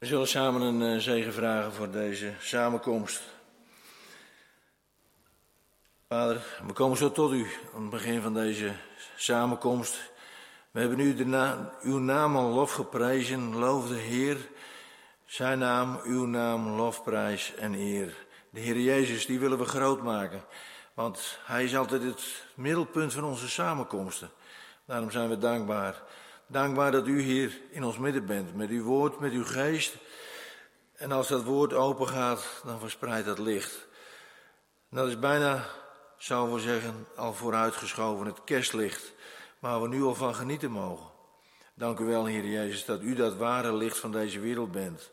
We zullen samen een zegen vragen voor deze samenkomst. Vader, we komen zo tot u aan het begin van deze samenkomst. We hebben u uw naam al lof geprezen, loof de Heer, zijn naam, uw naam, lofprijs en eer. De Heer Jezus, die willen we groot maken, want hij is altijd het middelpunt van onze samenkomsten. Daarom zijn we dankbaar. Dankbaar dat u hier in ons midden bent, met uw woord, met uw geest. En als dat woord open gaat, dan verspreidt dat licht. Dat is bijna, zouden we zeggen, al vooruitgeschoven, het kerstlicht, waar we nu al van genieten mogen. Dank u wel, Heer Jezus, dat u dat ware licht van deze wereld bent.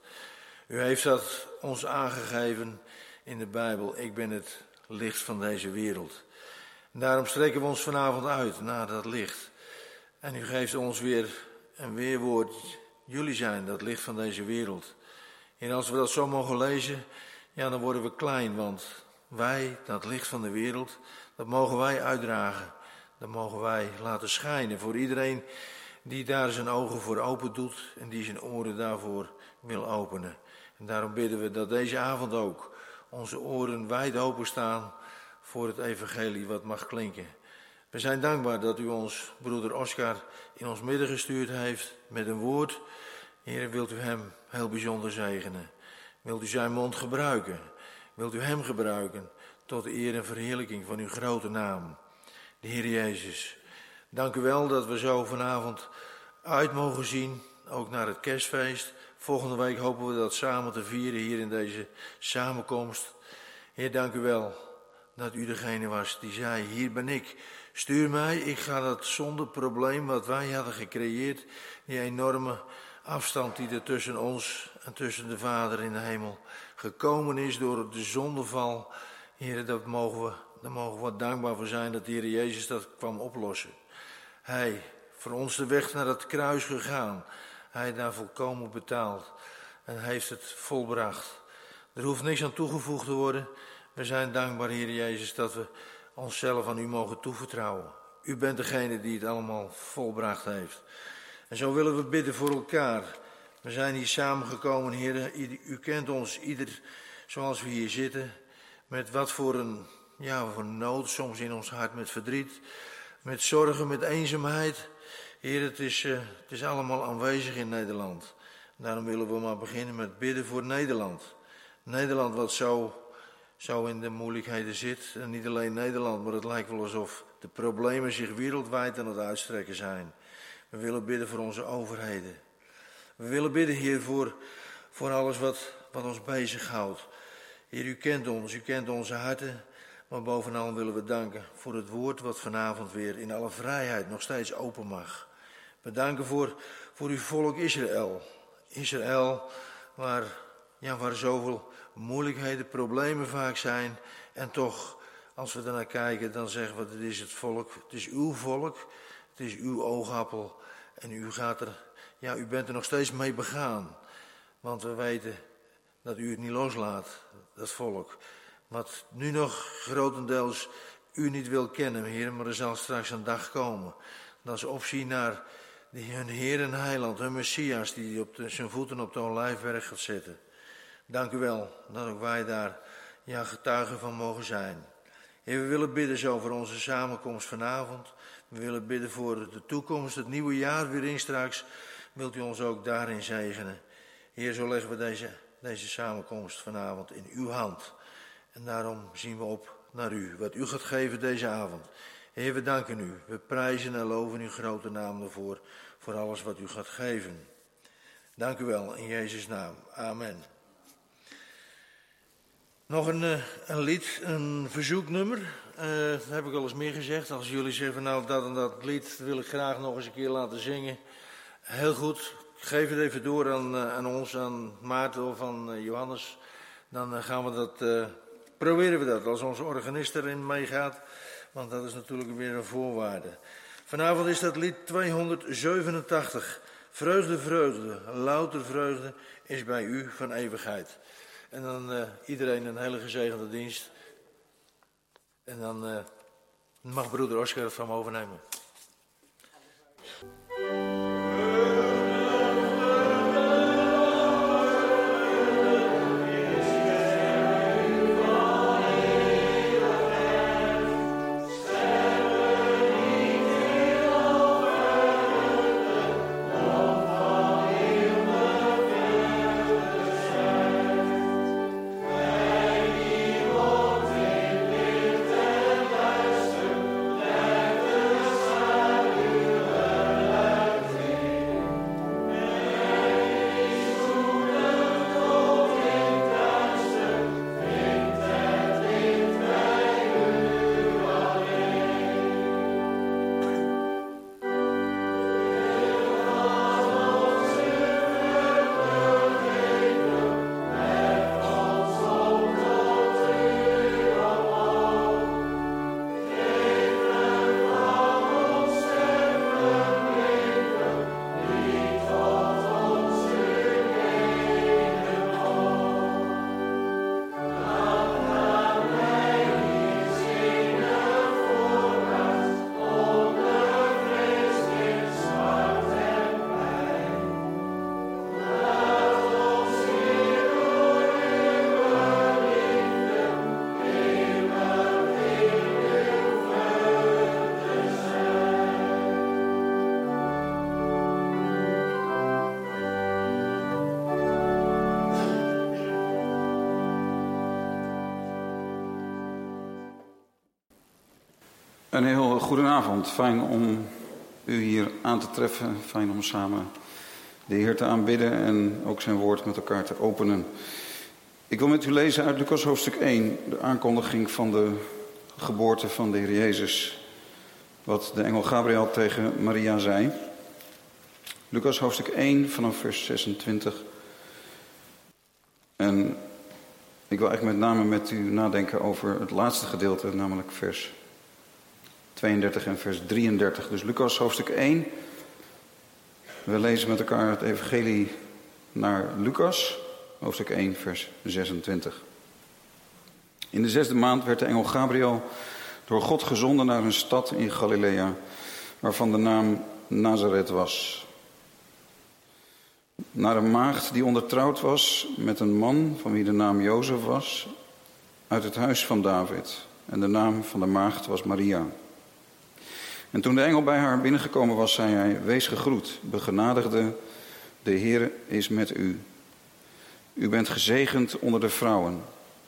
U heeft dat ons aangegeven in de Bijbel. Ik ben het licht van deze wereld. En daarom strekken we ons vanavond uit naar dat licht. En u geeft ons weer een weerwoord. Jullie zijn dat licht van deze wereld. En als we dat zo mogen lezen, ja, dan worden we klein. Want wij, dat licht van de wereld, dat mogen wij uitdragen. Dat mogen wij laten schijnen voor iedereen die daar zijn ogen voor open doet. En die zijn oren daarvoor wil openen. En daarom bidden we dat deze avond ook onze oren wijd openstaan voor het evangelie wat mag klinken. We zijn dankbaar dat u ons broeder Oscar in ons midden gestuurd heeft met een woord. Heer, wilt u hem heel bijzonder zegenen? Wilt u zijn mond gebruiken? Wilt u hem gebruiken tot de eer en verheerlijking van uw grote naam, de Heer Jezus? Dank u wel dat we zo vanavond uit mogen zien, ook naar het kerstfeest. Volgende week hopen we dat samen te vieren hier in deze samenkomst. Heer, dank u wel dat u degene was die zei, hier ben ik. Stuur mij, ik ga dat zonder probleem wat wij hadden gecreëerd, die enorme afstand die er tussen ons en tussen de Vader in de hemel gekomen is door de zondeval. Heer, daar mogen we wat dankbaar voor zijn dat de Heer Jezus dat kwam oplossen. Hij, voor ons de weg naar het kruis gegaan. Hij daar volkomen betaald en heeft het volbracht. Er hoeft niks aan toegevoegd te worden. We zijn dankbaar, Heer Jezus, dat we onszelf aan u mogen toevertrouwen. U bent degene die het allemaal volbracht heeft. En zo willen we bidden voor elkaar. We zijn hier samengekomen, Heer. U kent ons, ieder zoals we hier zitten. Met wat voor een nood soms in ons hart, met verdriet, met zorgen, met eenzaamheid. Heer, het is allemaal aanwezig in Nederland. Daarom willen we maar beginnen met bidden voor Nederland. Nederland wat zo in de moeilijkheden zit. En niet alleen Nederland, maar het lijkt wel alsof de problemen zich wereldwijd aan het uitstrekken zijn. We willen bidden voor onze overheden. We willen bidden, Heer, voor alles wat ons bezighoudt. Heer, u kent ons, u kent onze harten. Maar bovenal willen we danken voor het woord wat vanavond weer in alle vrijheid nog steeds open mag. We danken voor uw volk Israël. Israël, waar zoveel moeilijkheden, problemen vaak zijn. En toch, als we ernaar kijken, dan zeggen we, dit is het volk, het is uw volk, het is uw oogappel. En u bent er nog steeds mee begaan. Want we weten dat u het niet loslaat, dat volk. Wat nu nog grotendeels u niet wil kennen, Heer, maar er zal straks een dag komen. Dat ze opzien naar hun Heer en Heiland, hun Messias, die zijn voeten op de Olijfberg gaat zetten. Dank u wel dat ook wij daar getuigen van mogen zijn. Heer, we willen bidden zo voor onze samenkomst vanavond. We willen bidden voor de toekomst, het nieuwe jaar weer in straks. Wilt u ons ook daarin zegenen. Heer, zo leggen we deze samenkomst vanavond in uw hand. En daarom zien we op naar u, wat u gaat geven deze avond. Heer, we danken u. We prijzen en loven uw grote naam ervoor, voor alles wat u gaat geven. Dank u wel, in Jezus' naam. Amen. Nog een lied, een verzoeknummer. Dat heb ik al eens meer gezegd. Als jullie zeggen, nou dat en dat lied wil ik graag nog eens een keer laten zingen. Heel goed, geef het even door aan ons, aan Maarten of aan Johannes. Dan gaan we dat, proberen we dat, als onze organist erin meegaat. Want dat is natuurlijk weer een voorwaarde. Vanavond is dat lied 287. Vreugde, vreugde, louter vreugde is bij u van eeuwigheid. En dan iedereen een hele gezegende dienst. En dan mag broeder Oscar het van me overnemen. Een heel goedenavond. Fijn om u hier aan te treffen. Fijn om samen de Heer te aanbidden en ook zijn woord met elkaar te openen. Ik wil met u lezen uit Lucas hoofdstuk 1, de aankondiging van de geboorte van de Heer Jezus. Wat de engel Gabriel tegen Maria zei. Lucas hoofdstuk 1 vanaf vers 26. En ik wil eigenlijk met name met u nadenken over het laatste gedeelte, namelijk vers 32 en vers 33. Dus Lucas hoofdstuk 1. We lezen met elkaar het evangelie naar Lucas, hoofdstuk 1, vers 26. In de 6e maand werd de engel Gabriel door God gezonden naar een stad in Galilea, waarvan de naam Nazareth was. Naar een maagd die ondertrouwd was met een man van wie de naam Jozef was, uit het huis van David. En de naam van de maagd was Maria. En toen de engel bij haar binnengekomen was, zei hij: Wees gegroet, begenadigde, de Heer is met u. U bent gezegend onder de vrouwen.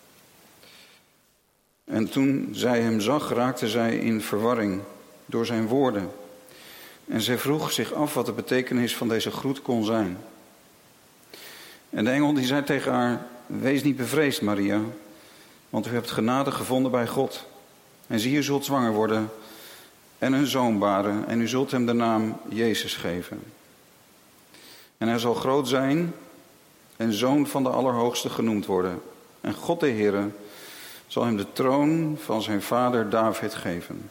En toen zij hem zag, raakte zij in verwarring door zijn woorden. En zij vroeg zich af wat de betekenis van deze groet kon zijn. En de engel die zei tegen haar: Wees niet bevreesd, Maria, want u hebt genade gevonden bij God. En zie, u zult zwanger worden en een zoon baren, en u zult hem de naam Jezus geven. En hij zal groot zijn en zoon van de Allerhoogste genoemd worden. En God de Heere zal hem de troon van zijn vader David geven.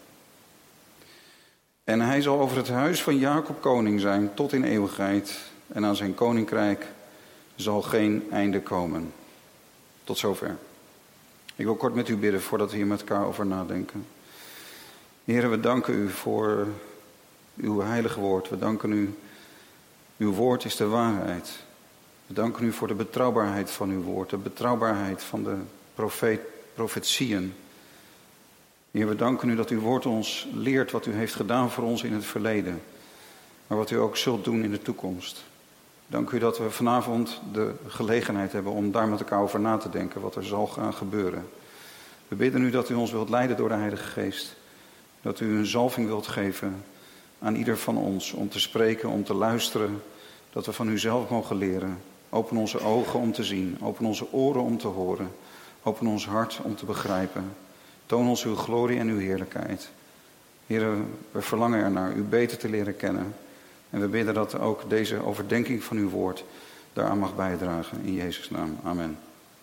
En hij zal over het huis van Jacob koning zijn tot in eeuwigheid. En aan zijn koninkrijk zal geen einde komen. Tot zover. Ik wil kort met u bidden voordat we hier met elkaar over nadenken. Heere, we danken u voor uw heilige woord. We danken u, uw woord is de waarheid. We danken u voor de betrouwbaarheid van uw woord, de betrouwbaarheid van de profetieën. Heer, we danken u dat uw woord ons leert wat u heeft gedaan voor ons in het verleden, maar wat u ook zult doen in de toekomst. Dank u dat we vanavond de gelegenheid hebben om daar met elkaar over na te denken, wat er zal gaan gebeuren. We bidden u dat u ons wilt leiden door de Heilige Geest. Dat u een zalving wilt geven aan ieder van ons om te spreken, om te luisteren. Dat we van u zelf mogen leren. Open onze ogen om te zien. Open onze oren om te horen. Open ons hart om te begrijpen. Toon ons uw glorie en uw heerlijkheid. Heer, we verlangen ernaar u beter te leren kennen. En we bidden dat ook deze overdenking van uw woord daaraan mag bijdragen. In Jezus' naam. Amen.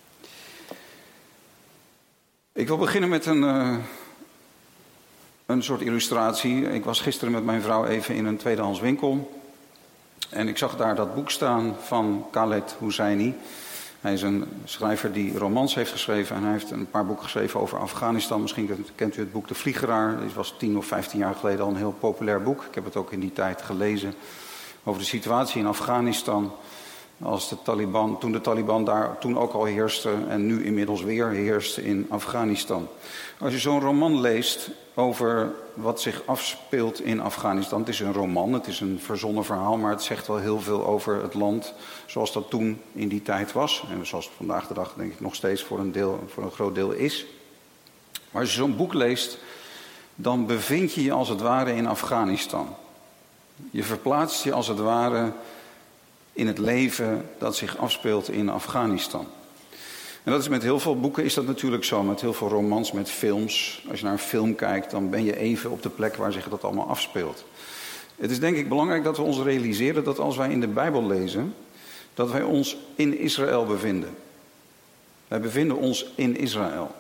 Ik wil beginnen met een soort illustratie. Ik was gisteren met mijn vrouw even in een tweedehands winkel. En ik zag daar dat boek staan van Khaled Hosseini. Hij is een schrijver die romans heeft geschreven. En hij heeft een paar boeken geschreven over Afghanistan. Misschien kent u het boek De Vliegeraar. Dit was 10 of 15 jaar geleden al een heel populair boek. Ik heb het ook in die tijd gelezen. Over de situatie in Afghanistan. Toen de Taliban daar toen ook al heerste en nu inmiddels weer heerst in Afghanistan. Als je zo'n roman leest over wat zich afspeelt in Afghanistan. Het is een roman, het is een verzonnen verhaal, maar het zegt wel heel veel over het land zoals dat toen in die tijd was. En zoals het vandaag de dag denk ik nog steeds voor een groot deel is. Maar als je zo'n boek leest, dan bevind je je als het ware in Afghanistan. Je verplaatst je als het ware in het leven dat zich afspeelt in Afghanistan. En dat is met heel veel boeken is dat natuurlijk zo. Met heel veel romans, met films. Als je naar een film kijkt, dan ben je even op de plek waar zich dat allemaal afspeelt. Het is denk ik belangrijk dat we ons realiseren dat als wij in de Bijbel lezen, dat wij ons in Israël bevinden. Wij bevinden ons in Israël.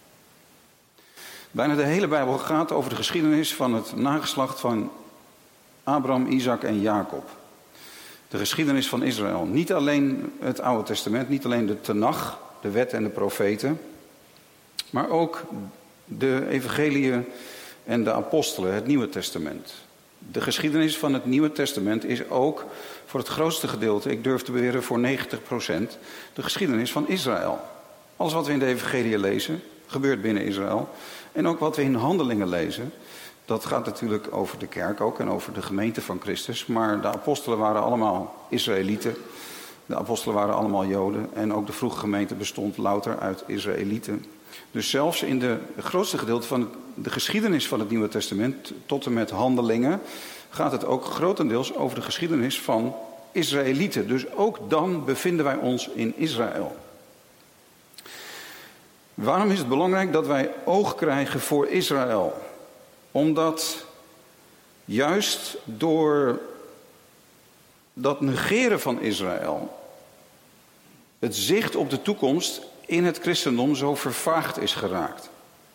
Bijna de hele Bijbel gaat over de geschiedenis van het nageslacht van Abraham, Isaac en Jacob. De geschiedenis van Israël. Niet alleen het Oude Testament, niet alleen de Tenach, de wet en de profeten, maar ook de evangeliën en de apostelen, het Nieuwe Testament. De geschiedenis van het Nieuwe Testament is ook voor het grootste gedeelte, ik durf te beweren voor 90%, de geschiedenis van Israël. Alles wat we in de evangeliën lezen, gebeurt binnen Israël. En ook wat we in Handelingen lezen, dat gaat natuurlijk over de kerk ook en over de gemeente van Christus. Maar de apostelen waren allemaal Israëlieten. De apostelen waren allemaal Joden en ook de vroege gemeente bestond louter uit Israëlieten. Dus zelfs in het grootste gedeelte van de geschiedenis van het Nieuwe Testament, tot en met Handelingen, gaat het ook grotendeels over de geschiedenis van Israëlieten. Dus ook dan bevinden wij ons in Israël. Waarom is het belangrijk dat wij oog krijgen voor Israël? Omdat juist door dat negeren van Israël het zicht op de toekomst in het christendom zo vervaagd is geraakt.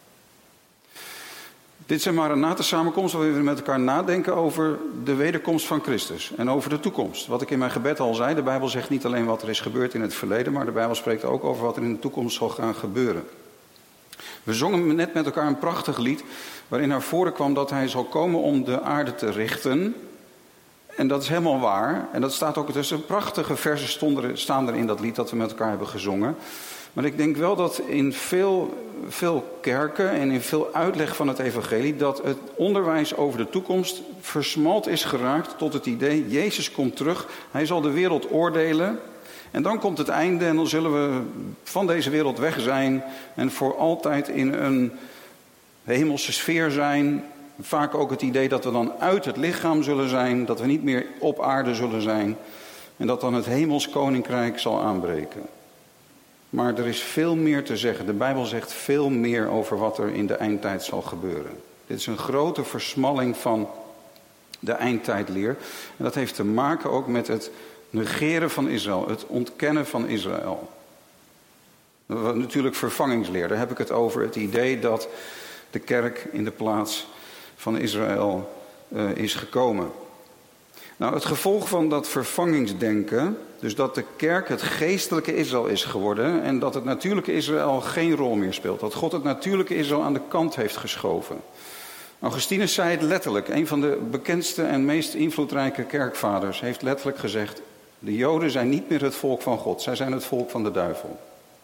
Dit is maar een natensamenkomst waarin we met elkaar nadenken over de wederkomst van Christus en over de toekomst. Wat ik in mijn gebed al zei, de Bijbel zegt niet alleen wat er is gebeurd in het verleden, maar de Bijbel spreekt ook over wat er in de toekomst zal gaan gebeuren. We zongen net met elkaar een prachtig lied waarin naar voren kwam dat hij zal komen om de aarde te richten. En dat is helemaal waar. En dat staat ook tussen prachtige versen staan er in dat lied dat we met elkaar hebben gezongen. Maar ik denk wel dat in veel kerken en in veel uitleg van het evangelie dat het onderwijs over de toekomst versmalt is geraakt tot het idee, Jezus komt terug, hij zal de wereld oordelen. En dan komt het einde en dan zullen we van deze wereld weg zijn en voor altijd in een hemelse sfeer zijn. Vaak ook het idee dat we dan uit het lichaam zullen zijn, dat we niet meer op aarde zullen zijn en dat dan het hemels koninkrijk zal aanbreken. Maar er is veel meer te zeggen. De Bijbel zegt veel meer over wat er in de eindtijd zal gebeuren. Dit is een grote versmalling van de eindtijdleer. En dat heeft te maken ook met het negeren van Israël, het ontkennen van Israël. Natuurlijk vervangingsleer, daar heb ik het over. Het idee dat de kerk in de plaats van Israël is gekomen. Nou, het gevolg van dat vervangingsdenken, dus dat de kerk het geestelijke Israël is geworden en dat het natuurlijke Israël geen rol meer speelt. Dat God het natuurlijke Israël aan de kant heeft geschoven. Augustinus zei het letterlijk. Een van de bekendste en meest invloedrijke kerkvaders heeft letterlijk gezegd: de Joden zijn niet meer het volk van God, zij zijn het volk van de duivel.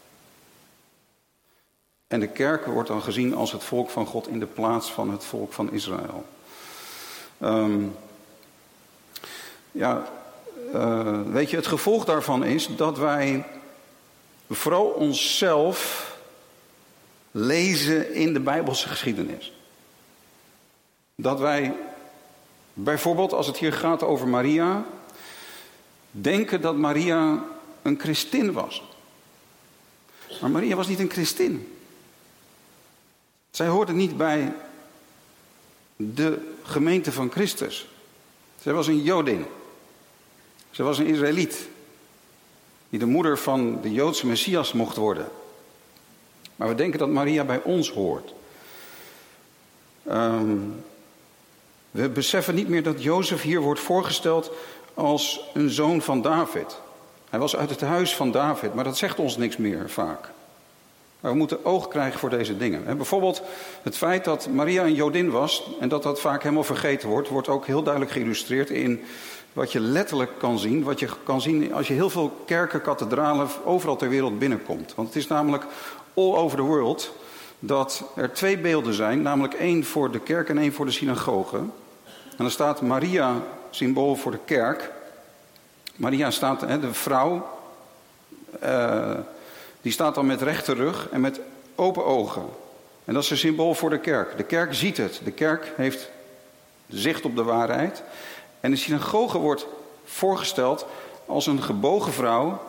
En de kerk wordt dan gezien als het volk van God in de plaats van het volk van Israël. Weet je, het gevolg daarvan is dat wij vooral onszelf lezen in de Bijbelse geschiedenis. Dat wij bijvoorbeeld, als het hier gaat over Maria, denken dat Maria een christin was. Maar Maria was niet een christin. Zij hoorde niet bij de gemeente van Christus. Zij was een Jodin. Zij was een Israëliet. Die de moeder van de Joodse Messias mocht worden. Maar we denken dat Maria bij ons hoort. We beseffen niet meer dat Jozef hier wordt voorgesteld als een zoon van David. Hij was uit het huis van David, maar dat zegt ons niks meer vaak. Maar we moeten oog krijgen voor deze dingen. Bijvoorbeeld het feit dat Maria een Jodin was en dat dat vaak helemaal vergeten wordt ook heel duidelijk geïllustreerd in wat je letterlijk kan zien. Wat je kan zien als je heel veel kerken, kathedralen overal ter wereld binnenkomt. Want het is namelijk all over the world dat er 2 beelden zijn. Namelijk 1 voor de kerk en 1 voor de synagoge. En dan staat Maria, symbool voor de kerk. Maria staat, de vrouw, die staat dan met rechte rug en met open ogen. En dat is een symbool voor de kerk. De kerk ziet het. De kerk heeft zicht op de waarheid. En de synagoge wordt voorgesteld als een gebogen vrouw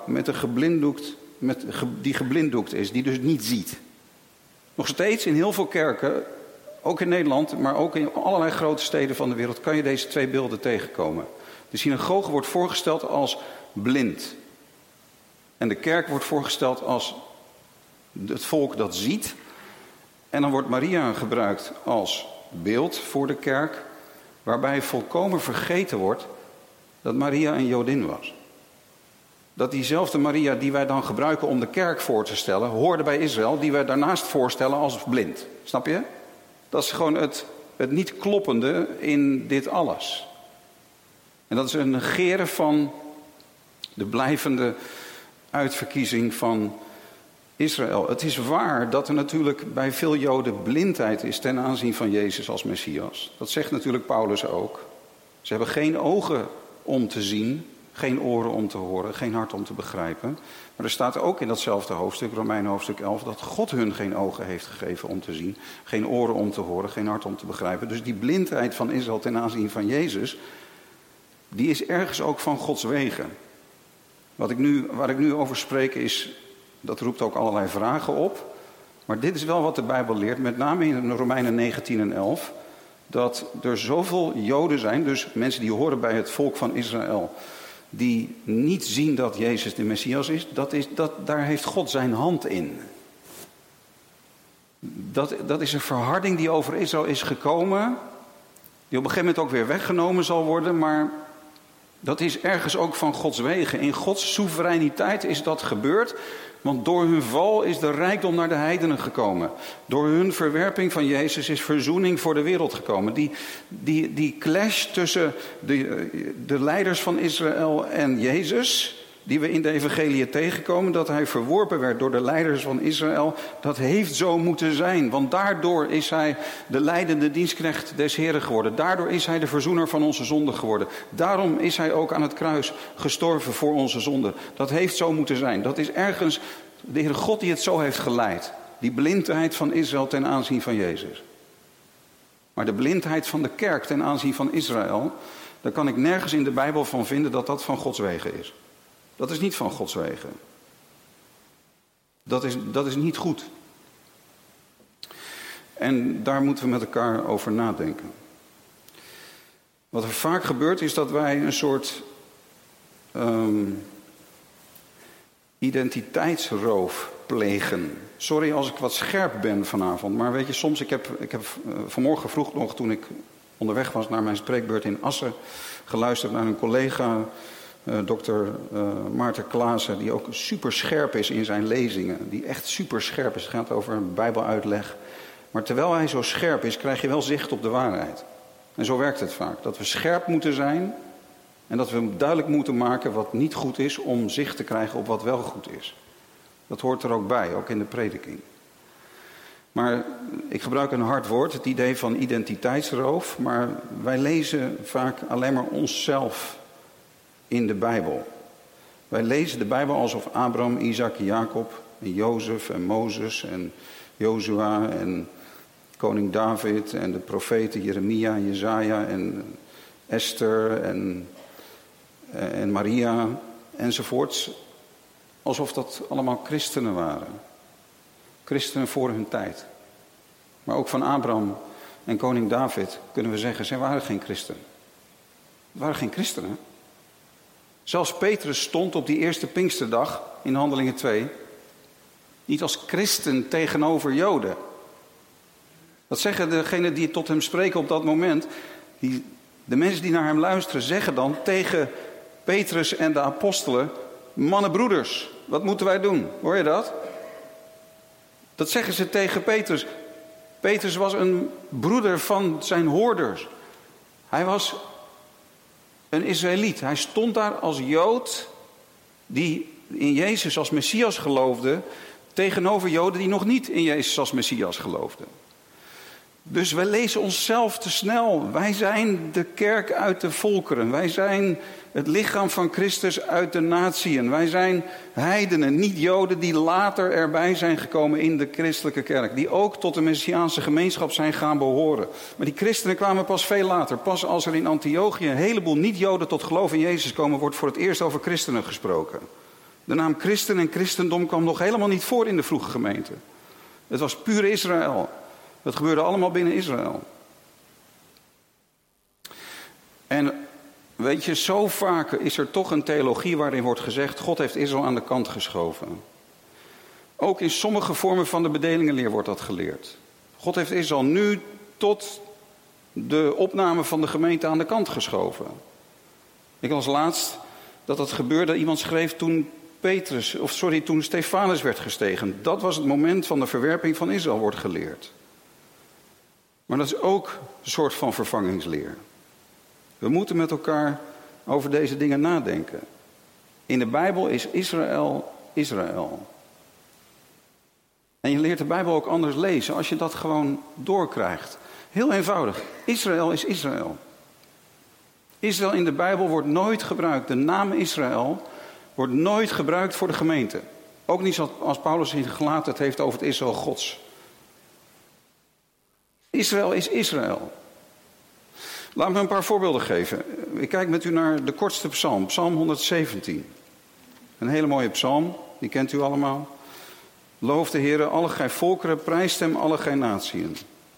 die geblinddoekt is, die dus niet ziet. Nog steeds in heel veel kerken, ook in Nederland, maar ook in allerlei grote steden van de wereld, kan je deze 2 beelden tegenkomen. De synagoge wordt voorgesteld als blind. En de kerk wordt voorgesteld als het volk dat ziet. En dan wordt Maria gebruikt als beeld voor de kerk, waarbij volkomen vergeten wordt dat Maria een Jodin was. Dat diezelfde Maria die wij dan gebruiken om de kerk voor te stellen, hoorde bij Israël, die wij daarnaast voorstellen als blind. Snap je? Dat is gewoon het niet kloppende in dit alles. En dat is een negeren van de blijvende uitverkiezing van Israël. Het is waar dat er natuurlijk bij veel Joden blindheid is ten aanzien van Jezus als Messias. Dat zegt natuurlijk Paulus ook. Ze hebben geen ogen om te zien geen oren om te horen, geen hart om te begrijpen. Maar er staat ook in datzelfde hoofdstuk, Romeinen hoofdstuk 11... dat God hun geen ogen heeft gegeven om te zien, geen oren om te horen, geen hart om te begrijpen. Dus die blindheid van Israël ten aanzien van Jezus, die is ergens ook van Gods wegen. Waar ik nu over spreek is, dat roept ook allerlei vragen op. Maar dit is wel wat de Bijbel leert, met name in Romeinen 19 en 11... dat er zoveel Joden zijn, dus mensen die horen bij het volk van Israël, die niet zien dat Jezus de Messias is, daar heeft God zijn hand in. Dat is een verharding die over Israël is gekomen, die op een gegeven moment ook weer weggenomen zal worden, maar dat is ergens ook van Gods wegen. In Gods soevereiniteit is dat gebeurd, want door hun val is de rijkdom naar de heidenen gekomen. Door hun verwerping van Jezus is verzoening voor de wereld gekomen. Die clash tussen de leiders van Israël en Jezus, die we in de evangelie tegenkomen, dat hij verworpen werd door de leiders van Israël, dat heeft zo moeten zijn. Want daardoor is hij de leidende dienstknecht des Heren geworden. Daardoor is hij de verzoener van onze zonden geworden. Daarom is hij ook aan het kruis gestorven voor onze zonden. Dat heeft zo moeten zijn. Dat is ergens de Heere God die het zo heeft geleid. Die blindheid van Israël ten aanzien van Jezus. Maar de blindheid van de kerk ten aanzien van Israël, daar kan ik nergens in de Bijbel van vinden dat dat van Gods wegen is. Dat is niet van Gods wegen. Dat is niet goed. En daar moeten we met elkaar over nadenken. Wat er vaak gebeurt is dat wij een soort identiteitsroof plegen. Sorry als ik wat scherp ben vanavond, maar weet je, soms, ik heb vanmorgen vroeg nog, toen ik onderweg was naar mijn spreekbeurt in Assen, geluisterd naar een collega, dokter Maarten Klaassen, die ook super scherp is in zijn lezingen. Die echt super scherp is. Het gaat over een bijbeluitleg. Maar terwijl hij zo scherp is, krijg je wel zicht op de waarheid. En zo werkt het vaak. Dat we scherp moeten zijn en dat we duidelijk moeten maken wat niet goed is om zicht te krijgen op wat wel goed is. Dat hoort er ook bij, ook in de prediking. Maar ik gebruik een hard woord, het idee van identiteitsroof. Maar wij lezen vaak alleen maar onszelf in de Bijbel. Wij lezen de Bijbel alsof Abraham, Isaac, Jacob en Jozef en Mozes en Jozua en koning David en de profeten Jeremia, Jezaja en Esther en Maria enzovoorts. Alsof dat allemaal christenen waren. Christenen voor hun tijd. Maar ook van Abraham en koning David kunnen we zeggen, zij waren geen christenen. Het waren geen christenen. Zelfs Petrus stond op die eerste Pinksterdag in Handelingen 2... niet als christen tegenover Joden. Dat zeggen degenen die tot hem spreken op dat moment. De mensen die naar hem luisteren zeggen dan tegen Petrus en de apostelen: mannenbroeders, wat moeten wij doen? Hoor je dat? Dat zeggen ze tegen Petrus. Petrus was een broeder van zijn hoorders. Hij was een Israëliet. Hij stond daar als Jood die in Jezus als Messias geloofde, tegenover Joden die nog niet in Jezus als Messias geloofden. Dus wij lezen onszelf te snel. Wij zijn de kerk uit de volkeren. Wij zijn het lichaam van Christus uit de natieën. Wij zijn heidenen, niet Joden, die later erbij zijn gekomen in de christelijke kerk. Die ook tot de Messiaanse gemeenschap zijn gaan behoren. Maar die christenen kwamen pas veel later. Pas als er in Antiochië een heleboel niet-Joden tot geloof in Jezus komen, wordt voor het eerst over christenen gesproken. De naam christen en christendom kwam nog helemaal niet voor in de vroege gemeente. Het was puur Israël. Dat gebeurde allemaal binnen Israël. En weet je, zo vaak is er toch een theologie waarin wordt gezegd: God heeft Israël aan de kant geschoven. Ook in sommige vormen van de bedelingenleer wordt dat geleerd. God heeft Israël nu tot de opname van de gemeente aan de kant geschoven. Ik las laatst dat gebeurde. Iemand schreef toen toen Stefanus werd gestegen. Dat was het moment van de verwerping van Israël, wordt geleerd. Maar dat is ook een soort van vervangingsleer. We moeten met elkaar over deze dingen nadenken. In de Bijbel is Israël Israël. En je leert de Bijbel ook anders lezen als je dat gewoon doorkrijgt. Heel eenvoudig. Israël is Israël. Israël in de Bijbel wordt nooit gebruikt. De naam Israël wordt nooit gebruikt voor de gemeente. Ook niet als Paulus in Galaten het heeft over het Israël Gods. Israël is Israël. Laat me een paar voorbeelden geven. Ik kijk met u naar de kortste psalm, psalm 117. Een hele mooie psalm, die kent u allemaal. Loof de Heere, alle gij volkeren, prijst hem, alle gij natieën.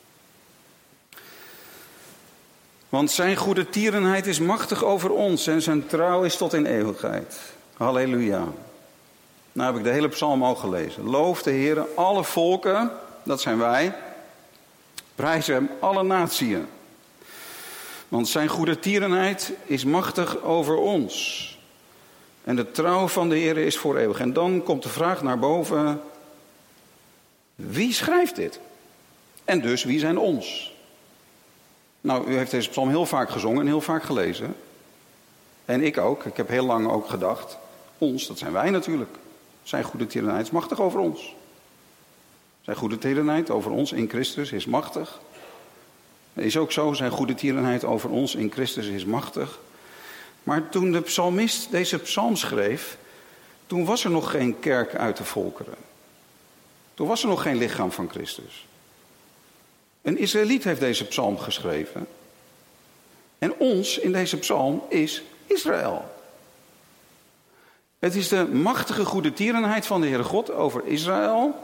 Want zijn goede tierenheid is machtig over ons en zijn trouw is tot in eeuwigheid. Halleluja. Nou heb ik de hele psalm al gelezen. Loof de Heere, alle volken, dat zijn wij, prijs hem, alle natieën. Want zijn goede tierenheid is machtig over ons. En de trouw van de Heere is voor eeuwig. En dan komt de vraag naar boven. Wie schrijft dit? En dus wie zijn ons? Nou, u heeft deze psalm heel vaak gezongen en heel vaak gelezen. En ik ook. Ik heb heel lang ook gedacht. Ons, dat zijn wij natuurlijk. Zijn goede tierenheid is machtig over ons. Zijn goede tierenheid over ons in Christus is machtig. Is ook zo, zijn goede tierenheid over ons in Christus is machtig. Maar toen de psalmist deze psalm schreef, toen was er nog geen kerk uit de volkeren. Toen was er nog geen lichaam van Christus. Een Israëliet heeft deze psalm geschreven. En ons in deze psalm is Israël. Het is de machtige goede tierenheid van de Heere God over Israël.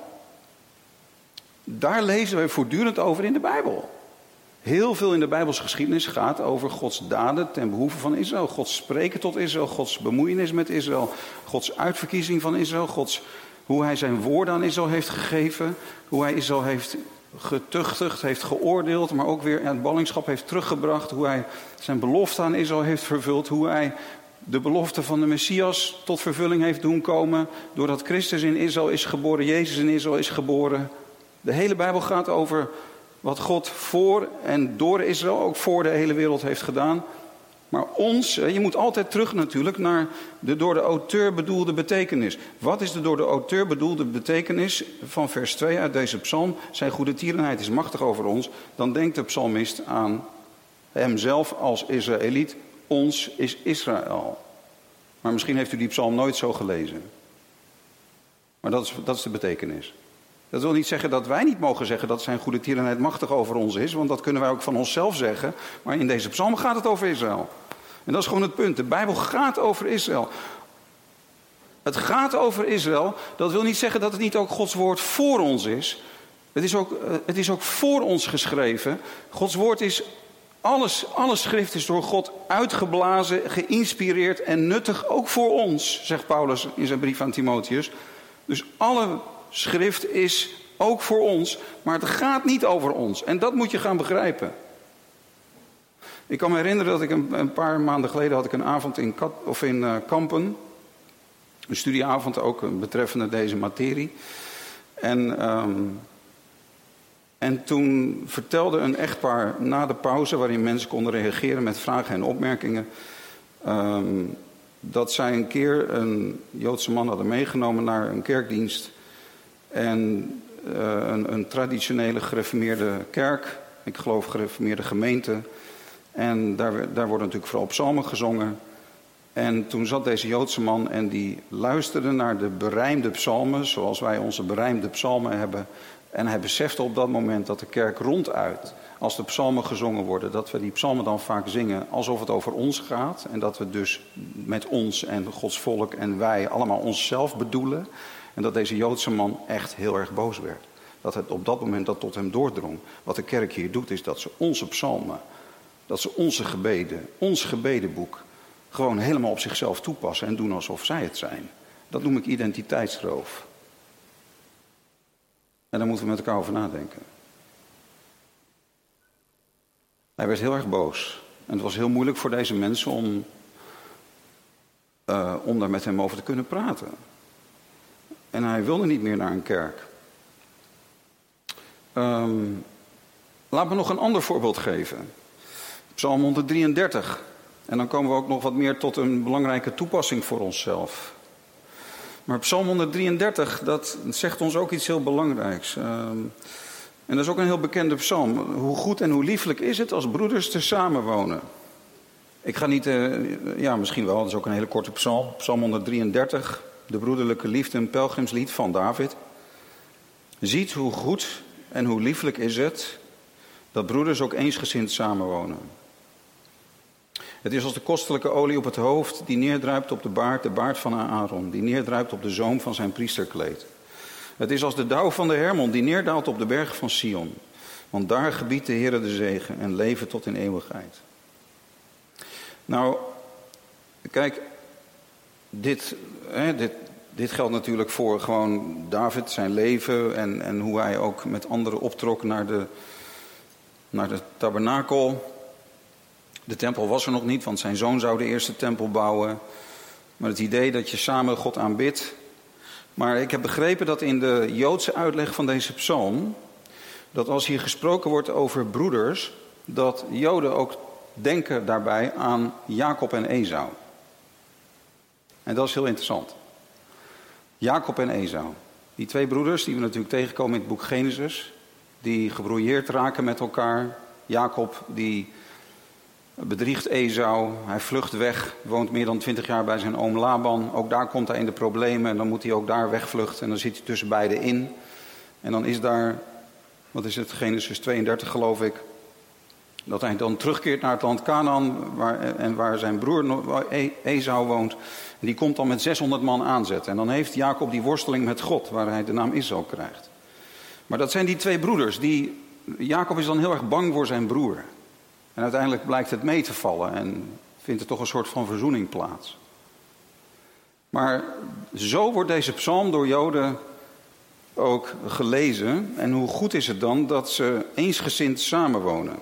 Daar lezen wij voortdurend over in de Bijbel. Heel veel in de Bijbelse geschiedenis gaat over Gods daden ten behoeve van Israël. Gods spreken tot Israël, Gods bemoeienis met Israël, Gods uitverkiezing van Israël, hoe hij zijn woorden aan Israël heeft gegeven, hoe hij Israël heeft getuchtigd, heeft geoordeeld, maar ook weer in ballingschap heeft teruggebracht, hoe hij zijn belofte aan Israël heeft vervuld, hoe hij de belofte van de Messias tot vervulling heeft doen komen, doordat Christus in Israël is geboren, Jezus in Israël is geboren. De hele Bijbel gaat over wat God voor en door Israël, ook voor de hele wereld heeft gedaan. Maar ons, je moet altijd terug natuurlijk naar de door de auteur bedoelde betekenis. Wat is de door de auteur bedoelde betekenis van vers 2 uit deze psalm? Zijn goede tierenheid is machtig over ons. Dan denkt de psalmist aan hemzelf als Israëliet. Ons is Israël. Maar misschien heeft u die psalm nooit zo gelezen. Maar dat is de betekenis. Dat wil niet zeggen dat wij niet mogen zeggen dat zijn goede tierenheid machtig over ons is. Want dat kunnen wij ook van onszelf zeggen. Maar in deze psalm gaat het over Israël. En dat is gewoon het punt. De Bijbel gaat over Israël. Het gaat over Israël. Dat wil niet zeggen dat het niet ook Gods woord voor ons is. Het is ook voor ons geschreven. Gods woord is... Alle schrift is door God uitgeblazen, geïnspireerd en nuttig. Ook voor ons, zegt Paulus in zijn brief aan Timotheus. Dus alle schrift is ook voor ons, maar het gaat niet over ons. En dat moet je gaan begrijpen. Ik kan me herinneren dat ik een paar maanden geleden had ik een avond in Kampen. Een studieavond ook betreffende deze materie. En toen vertelde een echtpaar na de pauze, waarin mensen konden reageren met vragen en opmerkingen, dat zij een keer een Joodse man hadden meegenomen naar een kerkdienst. En een traditionele gereformeerde kerk, ik geloof gereformeerde gemeente. En daar worden natuurlijk vooral psalmen gezongen. En toen zat deze Joodse man en die luisterde naar de berijmde psalmen, zoals wij onze berijmde psalmen hebben. En hij besefte op dat moment dat de kerk ronduit, als de psalmen gezongen worden, dat we die psalmen dan vaak zingen alsof het over ons gaat. En dat we dus met ons en Gods volk en wij allemaal onszelf bedoelen. En dat deze Joodse man echt heel erg boos werd. Dat het op dat moment dat tot hem doordrong. Wat de kerk hier doet is dat ze onze psalmen, dat ze onze gebeden, ons gebedenboek, gewoon helemaal op zichzelf toepassen en doen alsof zij het zijn. Dat noem ik identiteitsroof. En daar moeten we met elkaar over nadenken. Hij werd heel erg boos. En het was heel moeilijk voor deze mensen om daar met hem over te kunnen praten. En hij wilde niet meer naar een kerk. Laat me nog een ander voorbeeld geven. Psalm 133. En dan komen we ook nog wat meer tot een belangrijke toepassing voor onszelf. Maar Psalm 133, dat zegt ons ook iets heel belangrijks. En dat is ook een heel bekende psalm. Hoe goed en hoe lieflijk is het als broeders te samenwonen. Ik ga niet, misschien wel, dat is ook een hele korte psalm. Psalm 133, de broederlijke liefde, een pelgrimslied van David. Ziet hoe goed en hoe lieflijk is het dat broeders ook eensgezind samenwonen. Het is als de kostelijke olie op het hoofd die neerdruipt op de baard van Aaron, die neerdruipt op de zoom van zijn priesterkleed. Het is als de dauw van de Hermon die neerdaalt op de bergen van Sion. Want daar gebiedt de Heere de zegen en leven tot in eeuwigheid. Nou, kijk, dit geldt natuurlijk voor gewoon David, zijn leven en hoe hij ook met anderen optrok naar de tabernakel. De tempel was er nog niet, want zijn zoon zou de eerste tempel bouwen. Maar het idee dat je samen God aanbidt. Maar ik heb begrepen dat in de Joodse uitleg van deze psalm, dat als hier gesproken wordt over broeders, dat Joden ook denken daarbij aan Jacob en Esau. En dat is heel interessant. Jacob en Esau. Die twee broeders die we natuurlijk tegenkomen in het boek Genesis, die gebrouilleerd raken met elkaar. Jacob die bedriegt Esau, hij vlucht weg, woont meer dan 20 jaar bij zijn oom Laban. Ook daar komt hij in de problemen en dan moet hij ook daar wegvluchten en dan zit hij tussen beiden in. En dan is daar, Genesis 32 geloof ik, dat hij dan terugkeert naar het land Canaan waar zijn broer Esau woont. En die komt dan met 600 man aanzetten. En dan heeft Jacob die worsteling met God, waar hij de naam Israël krijgt. Maar dat zijn die twee broeders. Jacob is dan heel erg bang voor zijn broer. En uiteindelijk blijkt het mee te vallen en vindt er toch een soort van verzoening plaats. Maar zo wordt deze psalm door Joden ook gelezen. En hoe goed is het dan dat ze eensgezind samenwonen.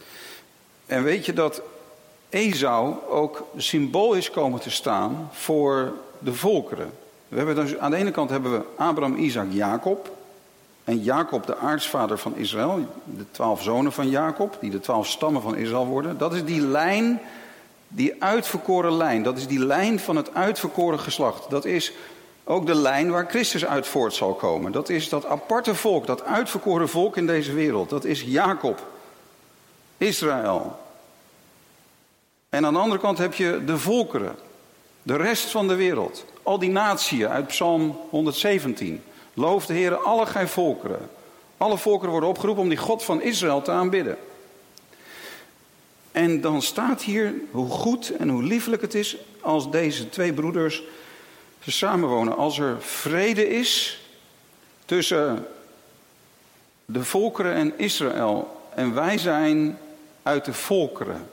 En weet je dat Esau ook symbool is komen te staan voor de volkeren. Aan de ene kant hebben we Abraham, Isaac, Jacob. En Jacob, de aartsvader van Israël, de 12 zonen van Jacob, die de 12 stammen van Israël worden. Dat is die lijn, die uitverkoren lijn. Dat is die lijn van het uitverkoren geslacht. Dat is ook de lijn waar Christus uit voort zal komen. Dat is dat aparte volk, dat uitverkoren volk in deze wereld. Dat is Jacob, Israël. En aan de andere kant heb je de volkeren, de rest van de wereld. Al die natieën uit Psalm 117. Loof de Heere alle gij volkeren. Alle volkeren worden opgeroepen om die God van Israël te aanbidden. En dan staat hier hoe goed en hoe liefelijk het is als deze twee broeders samenwonen. Als er vrede is tussen de volkeren en Israël. En wij zijn uit de volkeren.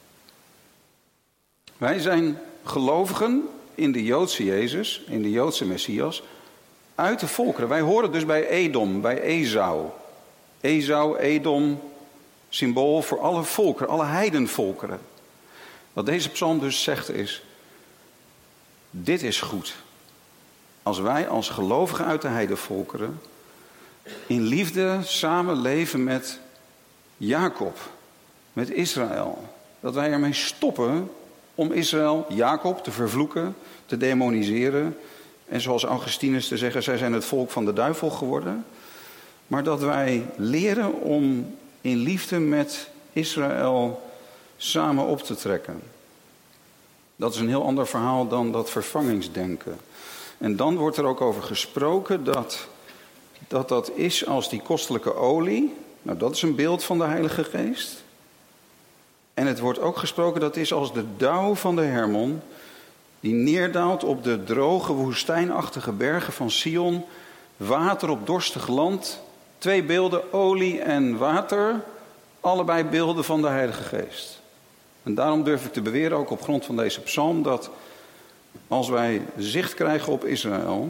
Wij zijn gelovigen in de Joodse Jezus, in de Joodse Messias, uit de volkeren. Wij horen dus bij Edom, bij Esau. Esau, Edom, symbool voor alle volkeren, alle heidenvolkeren. Wat deze psalm dus zegt is, dit is goed. Als wij als gelovigen uit de heidenvolkeren in liefde samen leven met Jacob, met Israël. Dat wij ermee stoppen om Israël, Jacob, te vervloeken, te demoniseren. En zoals Augustinus te zeggen, zij zijn het volk van de duivel geworden. Maar dat wij leren om in liefde met Israël samen op te trekken. Dat is een heel ander verhaal dan dat vervangingsdenken. En dan wordt er ook over gesproken dat is als die kostelijke olie. Nou, dat is een beeld van de Heilige Geest. En het wordt ook gesproken dat is als de dauw van de Hermon, die neerdaalt op de droge, woestijnachtige bergen van Sion. Water op dorstig land. 2 beelden, olie en water. Allebei beelden van de Heilige Geest. En daarom durf ik te beweren, ook op grond van deze psalm, dat als wij zicht krijgen op Israël,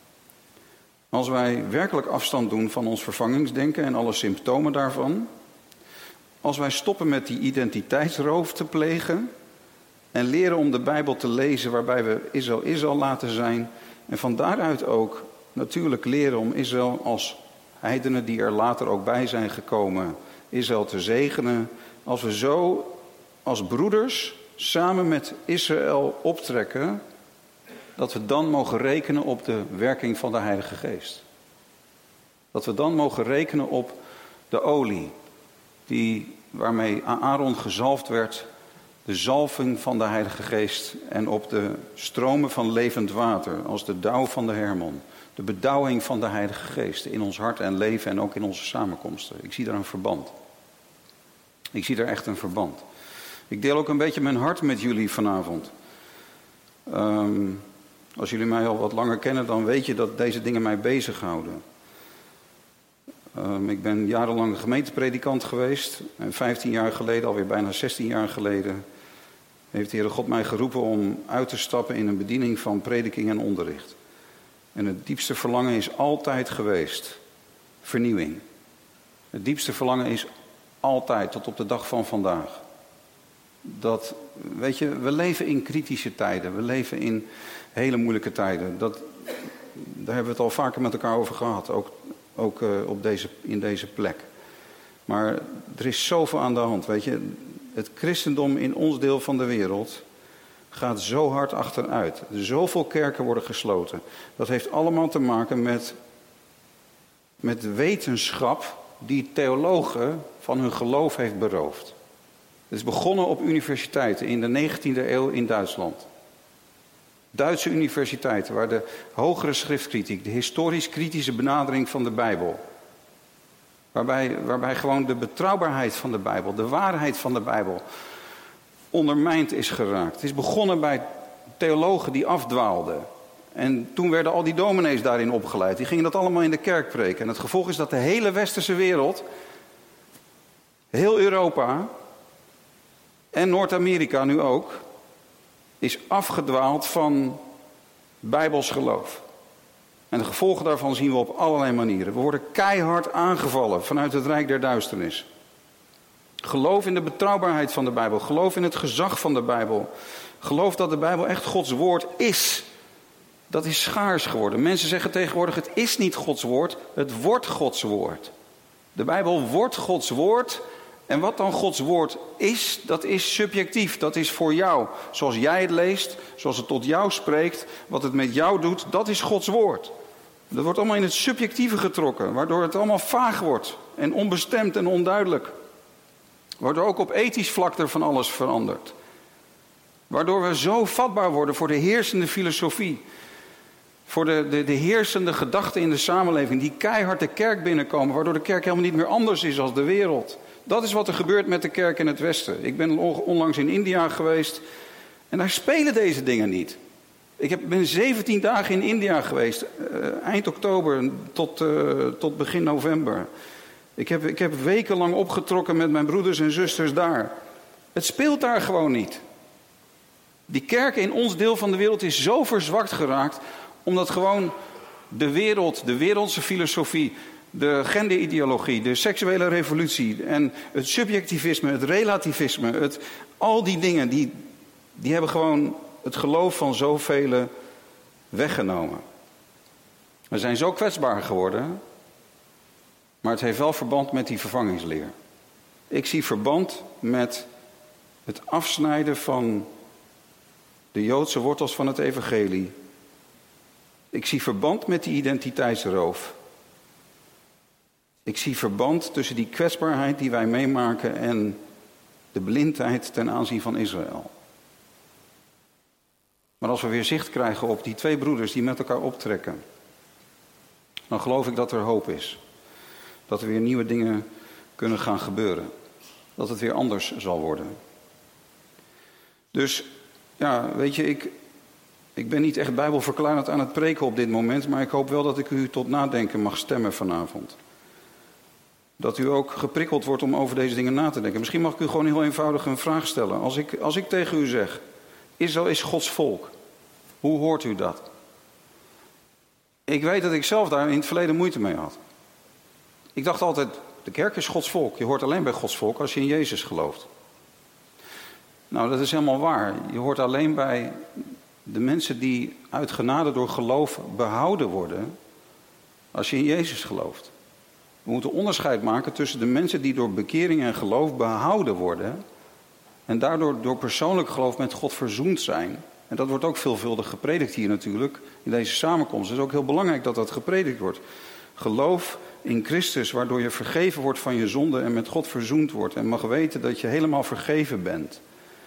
als wij werkelijk afstand doen van ons vervangingsdenken en alle symptomen daarvan, als wij stoppen met die identiteitsroof te plegen en leren om de Bijbel te lezen waarbij we Israël laten zijn en van daaruit ook natuurlijk leren om Israël als heidenen die er later ook bij zijn gekomen, Israël te zegenen. Als we zo als broeders samen met Israël optrekken, dat we dan mogen rekenen op de werking van de Heilige Geest. Dat we dan mogen rekenen op de olie waarmee Aaron gezalfd werd de zalving van de Heilige Geest en op de stromen van levend water, als de dauw van de Hermon. De bedauwing van de Heilige Geest in ons hart en leven en ook in onze samenkomsten. Ik zie daar een verband. Ik zie daar echt een verband. Ik deel ook een beetje mijn hart met jullie vanavond. Als jullie mij al wat langer kennen, dan weet je dat deze dingen mij bezighouden. Ik ben jarenlang gemeentepredikant geweest. En 15 jaar geleden, alweer bijna 16 jaar geleden, heeft de Heere God mij geroepen om uit te stappen in een bediening van prediking en onderricht. En het diepste verlangen is altijd geweest vernieuwing. Het diepste verlangen is altijd, tot op de dag van vandaag. Dat, weet je, we leven in kritische tijden. We leven in hele moeilijke tijden. Daar hebben we het al vaker met elkaar over gehad. Ook in deze plek. Maar er is zoveel aan de hand, weet je. Het christendom in ons deel van de wereld gaat zo hard achteruit. Zoveel kerken worden gesloten. Dat heeft allemaal te maken met wetenschap die theologen van hun geloof heeft beroofd. Het is begonnen op universiteiten in de 19e eeuw in Duitsland. Duitse universiteiten, waar de hogere schriftkritiek, de historisch-kritische benadering van de Bijbel, waarbij gewoon de betrouwbaarheid van de Bijbel, de waarheid van de Bijbel, ondermijnd is geraakt. Het is begonnen bij theologen die afdwaalden. En toen werden al die dominees daarin opgeleid. Die gingen dat allemaal in de kerk preken. En het gevolg is dat de hele westerse wereld, heel Europa en Noord-Amerika nu ook, is afgedwaald van bijbels geloof. En de gevolgen daarvan zien we op allerlei manieren. We worden keihard aangevallen vanuit het rijk der duisternis. Geloof in de betrouwbaarheid van de Bijbel. Geloof in het gezag van de Bijbel. Geloof dat de Bijbel echt Gods woord is. Dat is schaars geworden. Mensen zeggen tegenwoordig, het is niet Gods woord, het wordt Gods woord. De Bijbel wordt Gods woord. En wat dan Gods woord is, dat is subjectief. Dat is voor jou. Zoals jij het leest, zoals het tot jou spreekt, wat het met jou doet, dat is Gods woord. Dat wordt allemaal in het subjectieve getrokken, waardoor het allemaal vaag wordt en onbestemd en onduidelijk. Waardoor ook op ethisch vlak er van alles verandert. Waardoor we zo vatbaar worden voor de heersende filosofie. Voor de heersende gedachten in de samenleving die keihard de kerk binnenkomen. Waardoor de kerk helemaal niet meer anders is als de wereld. Dat is wat er gebeurt met de kerk in het Westen. Ik ben onlangs in India geweest en daar spelen deze dingen niet. Ik ben 17 dagen in India geweest, eind oktober tot begin november. Ik heb wekenlang opgetrokken met mijn broeders en zusters daar. Het speelt daar gewoon niet. Die kerk in ons deel van de wereld is zo verzwakt geraakt, omdat gewoon de wereldse filosofie, de genderideologie, de seksuele revolutie en het subjectivisme, het relativisme, al die dingen, die hebben gewoon het geloof van zoveel weggenomen. We zijn zo kwetsbaar geworden, maar het heeft wel verband met die vervangingsleer. Ik zie verband met het afsnijden van de Joodse wortels van het evangelie. Ik zie verband met die identiteitsroof. Ik zie verband tussen die kwetsbaarheid die wij meemaken en de blindheid ten aanzien van Israël. Maar als we weer zicht krijgen op die twee broeders die met elkaar optrekken, dan geloof ik dat er hoop is. Dat er weer nieuwe dingen kunnen gaan gebeuren. Dat het weer anders zal worden. Dus, ja, weet je, ik ben niet echt bijbelverklarend aan het preken op dit moment, maar ik hoop wel dat ik u tot nadenken mag stemmen vanavond. Dat u ook geprikkeld wordt om over deze dingen na te denken. Misschien mag ik u gewoon heel eenvoudig een vraag stellen. Als ik tegen u zeg, Israël is Gods volk, hoe hoort u dat? Ik weet dat ik zelf daar in het verleden moeite mee had. Ik dacht altijd, de kerk is Gods volk. Je hoort alleen bij Gods volk als je in Jezus gelooft. Nou, dat is helemaal waar. Je hoort alleen bij de mensen die uit genade door geloof behouden worden, als je in Jezus gelooft. We moeten onderscheid maken tussen de mensen die door bekering en geloof behouden worden en daardoor door persoonlijk geloof met God verzoend zijn. En dat wordt ook veelvuldig gepredikt hier natuurlijk in deze samenkomst. Het is ook heel belangrijk dat dat gepredikt wordt. Geloof in Christus, waardoor je vergeven wordt van je zonde en met God verzoend wordt. En mag weten dat je helemaal vergeven bent.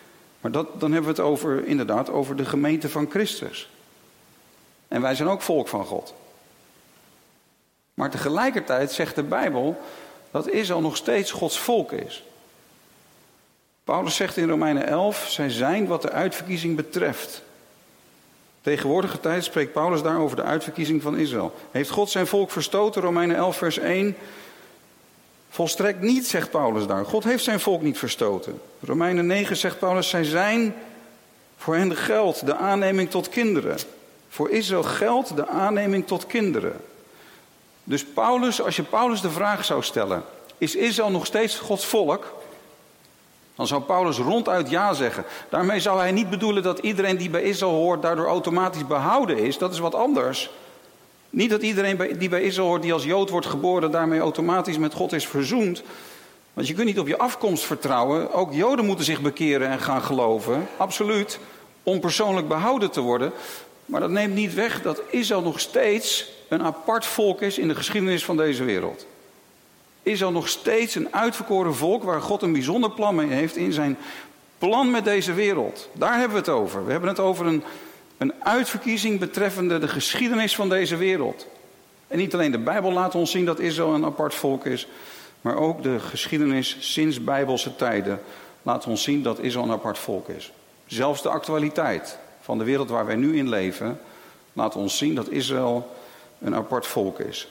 Maar dan hebben we het inderdaad over de gemeente van Christus. En wij zijn ook volk van God. Maar tegelijkertijd zegt de Bijbel dat Israël nog steeds Gods volk is. Paulus zegt in Romeinen 11, zij zijn wat de uitverkiezing betreft. Tegenwoordige tijd spreekt Paulus daar over de uitverkiezing van Israël. Heeft God zijn volk verstoten? Romeinen 11 vers 1. Volstrekt niet, zegt Paulus daar. God heeft zijn volk niet verstoten. Romeinen 9 zegt Paulus, zij zijn voor hen geldt de aanneming tot kinderen. Voor Israël geldt de aanneming tot kinderen. Dus Paulus, als je Paulus de vraag zou stellen, is Israël nog steeds Gods volk? Dan zou Paulus ronduit ja zeggen. Daarmee zou hij niet bedoelen dat iedereen die bij Israël hoort daardoor automatisch behouden is. Dat is wat anders. Niet dat iedereen die bij Israël hoort, die als Jood wordt geboren, daarmee automatisch met God is verzoend. Want je kunt niet op je afkomst vertrouwen. Ook Joden moeten zich bekeren en gaan geloven. Absoluut. Om persoonlijk behouden te worden. Maar dat neemt niet weg dat Israël nog steeds een apart volk is in de geschiedenis van deze wereld. Israël nog steeds een uitverkoren volk waar God een bijzonder plan mee heeft in zijn plan met deze wereld. Daar hebben we het over. We hebben het over een uitverkiezing betreffende de geschiedenis van deze wereld. En niet alleen de Bijbel laat ons zien dat Israël een apart volk is, maar ook de geschiedenis sinds Bijbelse tijden laat ons zien dat Israël een apart volk is. Zelfs de actualiteit van de wereld waar wij nu in leven laat ons zien dat Israël een apart volk is.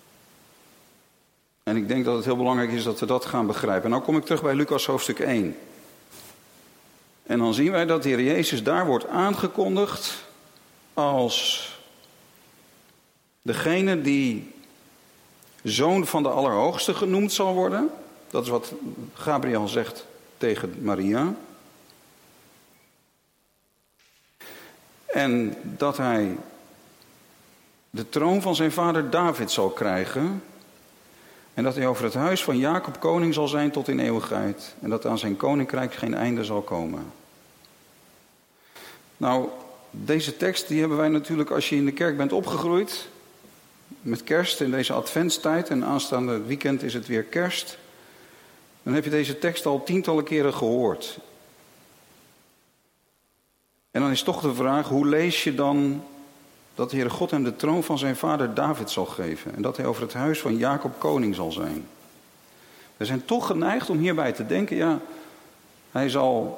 En ik denk dat het heel belangrijk is dat we dat gaan begrijpen. En nou kom ik terug bij Lucas hoofdstuk 1. En dan zien wij dat de Heer Jezus daar wordt aangekondigd als degene die zoon van de Allerhoogste genoemd zal worden. Dat is wat Gabriel zegt tegen Maria. En dat hij de troon van zijn vader David zal krijgen. En dat hij over het huis van Jacob koning zal zijn tot in eeuwigheid. En dat aan zijn koninkrijk geen einde zal komen. Nou, deze tekst die hebben wij natuurlijk als je in de kerk bent opgegroeid. Met kerst in deze adventstijd. En aanstaande weekend is het weer kerst. Dan heb je deze tekst al tientallen keren gehoord. En dan is toch de vraag, hoe lees je dan dat de Heere God hem de troon van zijn vader David zal geven. En dat hij over het huis van Jacob koning zal zijn. We zijn toch geneigd om hierbij te denken, ja, hij zal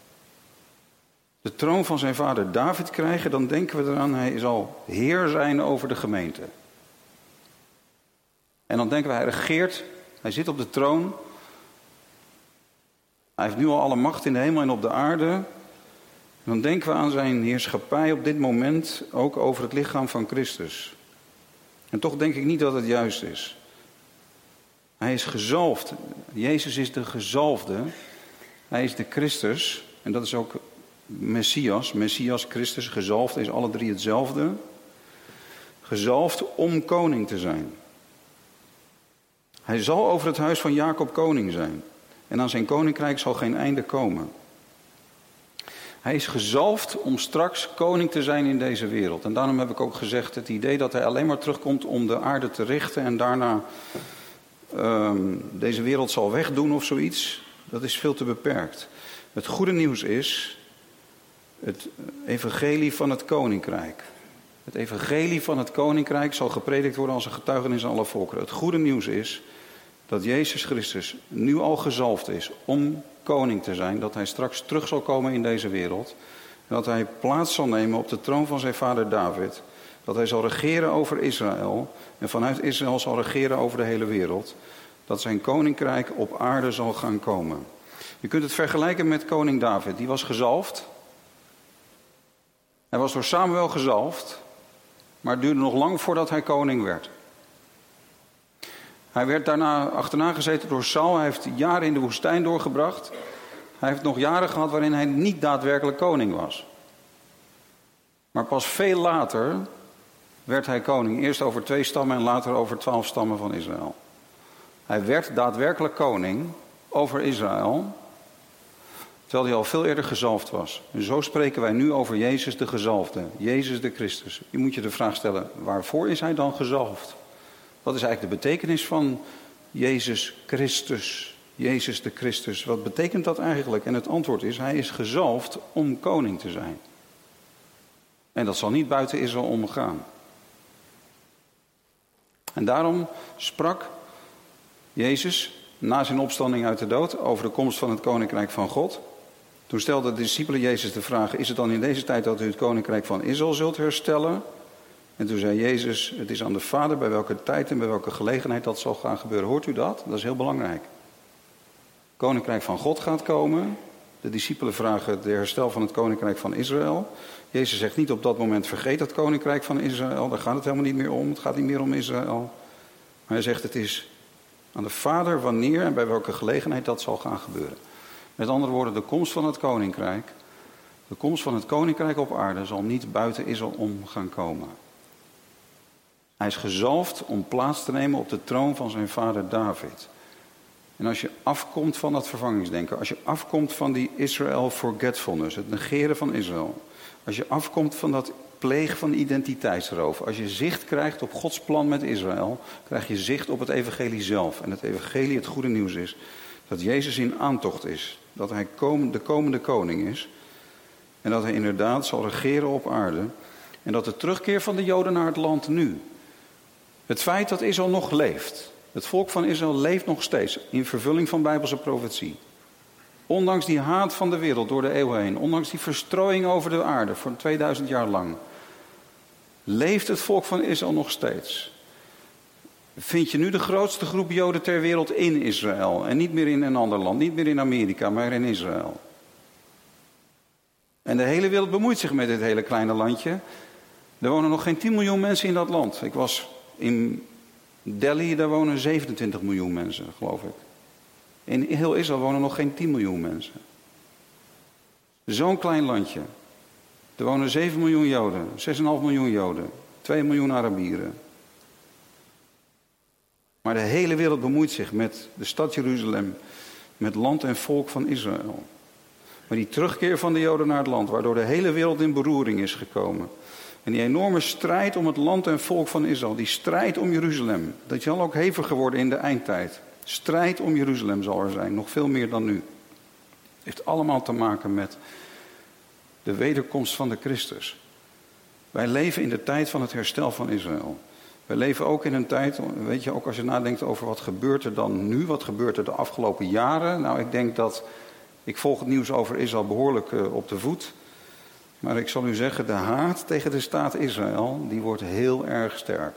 de troon van zijn vader David krijgen. Dan denken we eraan, hij zal heer zijn over de gemeente. En dan denken we, hij regeert, hij zit op de troon. Hij heeft nu al alle macht in de hemel en op de aarde. Dan denken we aan zijn heerschappij op dit moment ook over het lichaam van Christus. En toch denk ik niet dat het juist is. Hij is gezalfd. Jezus is de gezalfde. Hij is de Christus. En dat is ook Messias. Messias, Christus, gezalfd is alle drie hetzelfde. Gezalfd om koning te zijn. Hij zal over het huis van Jacob koning zijn. En aan zijn koninkrijk zal geen einde komen. Hij is gezalfd om straks koning te zijn in deze wereld. En daarom heb ik ook gezegd, het idee dat hij alleen maar terugkomt om de aarde te richten en daarna deze wereld zal wegdoen of zoiets, dat is veel te beperkt. Het goede nieuws is het evangelie van het koninkrijk. Het evangelie van het koninkrijk zal gepredikt worden als een getuigenis aan alle volkeren. Het goede nieuws is dat Jezus Christus nu al gezalfd is om koning te zijn. Dat hij straks terug zal komen in deze wereld. En dat hij plaats zal nemen op de troon van zijn vader David. Dat hij zal regeren over Israël. En vanuit Israël zal regeren over de hele wereld. Dat zijn koninkrijk op aarde zal gaan komen. Je kunt het vergelijken met koning David. Die was gezalfd. Hij was door Samuel gezalfd. Maar het duurde nog lang voordat hij koning werd. Hij werd daarna achterna gezeten door Saul. Hij heeft jaren in de woestijn doorgebracht. Hij heeft nog jaren gehad waarin hij niet daadwerkelijk koning was. Maar pas veel later werd hij koning. Eerst over 2 stammen en later over 12 stammen van Israël. Hij werd daadwerkelijk koning over Israël, terwijl hij al veel eerder gezalfd was. En zo spreken wij nu over Jezus de gezalfde, Jezus de Christus. Je moet je de vraag stellen, waarvoor is hij dan gezalfd? Wat is eigenlijk de betekenis van Jezus Christus? Jezus de Christus. Wat betekent dat eigenlijk? En het antwoord is, hij is gezalfd om koning te zijn. En dat zal niet buiten Israël omgaan. En daarom sprak Jezus na zijn opstanding uit de dood over de komst van het koninkrijk van God. Toen stelden de discipelen Jezus de vraag, is het dan in deze tijd dat u het koninkrijk van Israël zult herstellen? En toen zei Jezus, het is aan de Vader bij welke tijd en bij welke gelegenheid dat zal gaan gebeuren. Hoort u dat? Dat is heel belangrijk. Het koninkrijk van God gaat komen. De discipelen vragen het herstel van het koninkrijk van Israël. Jezus zegt niet op dat moment, vergeet dat koninkrijk van Israël. Daar gaat het helemaal niet meer om. Het gaat niet meer om Israël. Maar hij zegt, het is aan de Vader wanneer en bij welke gelegenheid dat zal gaan gebeuren. Met andere woorden, de komst van het koninkrijk. De komst van het koninkrijk op aarde zal niet buiten Israël om gaan komen. Hij is gezalfd om plaats te nemen op de troon van zijn vader David. En als je afkomt van dat vervangingsdenken, als je afkomt van die Israel forgetfulness, het negeren van Israël, als je afkomt van dat plegen van identiteitsroof, als je zicht krijgt op Gods plan met Israël, krijg je zicht op het evangelie zelf. En het evangelie, het goede nieuws is dat Jezus in aantocht is, dat hij de komende koning is en dat hij inderdaad zal regeren op aarde en dat de terugkeer van de Joden naar het land nu, het feit dat Israël nog leeft, het volk van Israël leeft nog steeds in vervulling van Bijbelse profetie. Ondanks die haat van de wereld door de eeuwen heen, ondanks die verstrooiing over de aarde voor 2000 jaar lang, leeft het volk van Israël nog steeds. Vind je nu de grootste groep Joden ter wereld in Israël en niet meer in een ander land, niet meer in Amerika, maar in Israël. En de hele wereld bemoeit zich met dit hele kleine landje. Er wonen nog geen 10 miljoen mensen in dat land. Ik was in Delhi, daar wonen 27 miljoen mensen, geloof ik. In heel Israël wonen nog geen 10 miljoen mensen. Zo'n klein landje. Er wonen 7 miljoen Joden, 6,5 miljoen Joden, 2 miljoen Arabieren. Maar de hele wereld bemoeit zich met de stad Jeruzalem, met land en volk van Israël. Maar die terugkeer van de Joden naar het land, waardoor de hele wereld in beroering is gekomen. En die enorme strijd om het land en volk van Israël, die strijd om Jeruzalem, dat zal ook heviger worden in de eindtijd. Strijd om Jeruzalem zal er zijn, nog veel meer dan nu. Het heeft allemaal te maken met de wederkomst van de Christus. Wij leven in de tijd van het herstel van Israël. Wij leven ook in een tijd, weet je, ook als je nadenkt over wat gebeurt er dan nu, wat gebeurt er de afgelopen jaren. Nou, ik denk dat, ik volg het nieuws over Israël behoorlijk op de voet. Maar ik zal u zeggen, de haat tegen de staat Israël, die wordt heel erg sterk.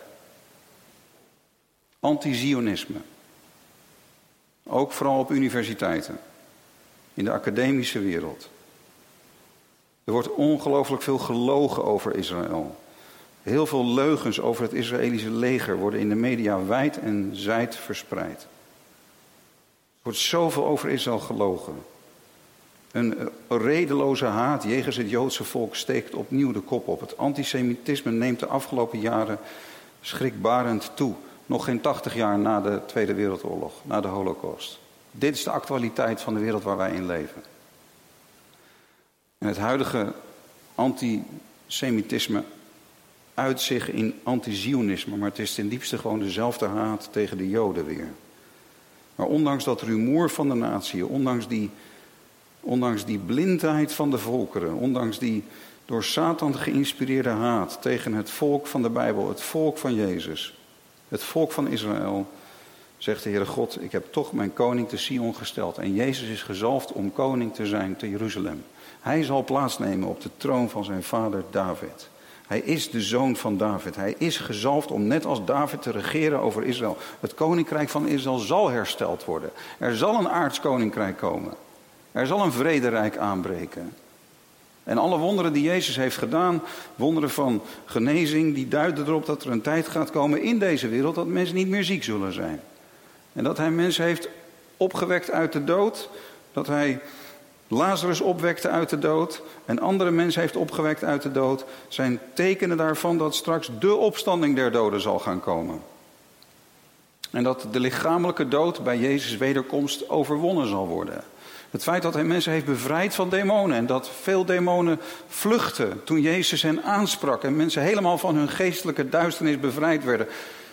Anti-Zionisme. Ook vooral op universiteiten. In de academische wereld. Er wordt ongelooflijk veel gelogen over Israël. Heel veel leugens over het Israëlische leger worden in de media wijd en zijd verspreid. Er wordt zoveel over Israël gelogen. Een redeloze haat jegens het Joodse volk steekt opnieuw de kop op. Het antisemitisme neemt de afgelopen jaren schrikbarend toe. Nog geen 80 jaar na de Tweede Wereldoorlog, na de Holocaust. Dit is de actualiteit van de wereld waar wij in leven. En het huidige antisemitisme uit zich in anti-Zionisme, maar het is ten diepste gewoon dezelfde haat tegen de Joden weer. Maar ondanks dat rumoer van de natie, ondanks die blindheid van de volkeren, ondanks die door Satan geïnspireerde haat tegen het volk van de Bijbel, het volk van Jezus, het volk van Israël, zegt de Heere God, ik heb toch mijn koning te Sion gesteld. En Jezus is gezalfd om koning te zijn te Jeruzalem. Hij zal plaatsnemen op de troon van zijn vader David. Hij is de zoon van David. Hij is gezalfd om net als David te regeren over Israël. Het koninkrijk van Israël zal hersteld worden. Er zal een aards koninkrijk komen. Er zal een vrederijk aanbreken. En alle wonderen die Jezus heeft gedaan, wonderen van genezing, die duiden erop dat er een tijd gaat komen in deze wereld dat mensen niet meer ziek zullen zijn. En dat hij mensen heeft opgewekt uit de dood, dat hij Lazarus opwekte uit de dood en andere mensen heeft opgewekt uit de dood, zijn tekenen daarvan dat straks de opstanding der doden zal gaan komen. En dat de lichamelijke dood bij Jezus' wederkomst overwonnen zal worden. Het feit dat hij mensen heeft bevrijd van demonen en dat veel demonen vluchtten toen Jezus hen aansprak en mensen helemaal van hun geestelijke duisternis bevrijd werden.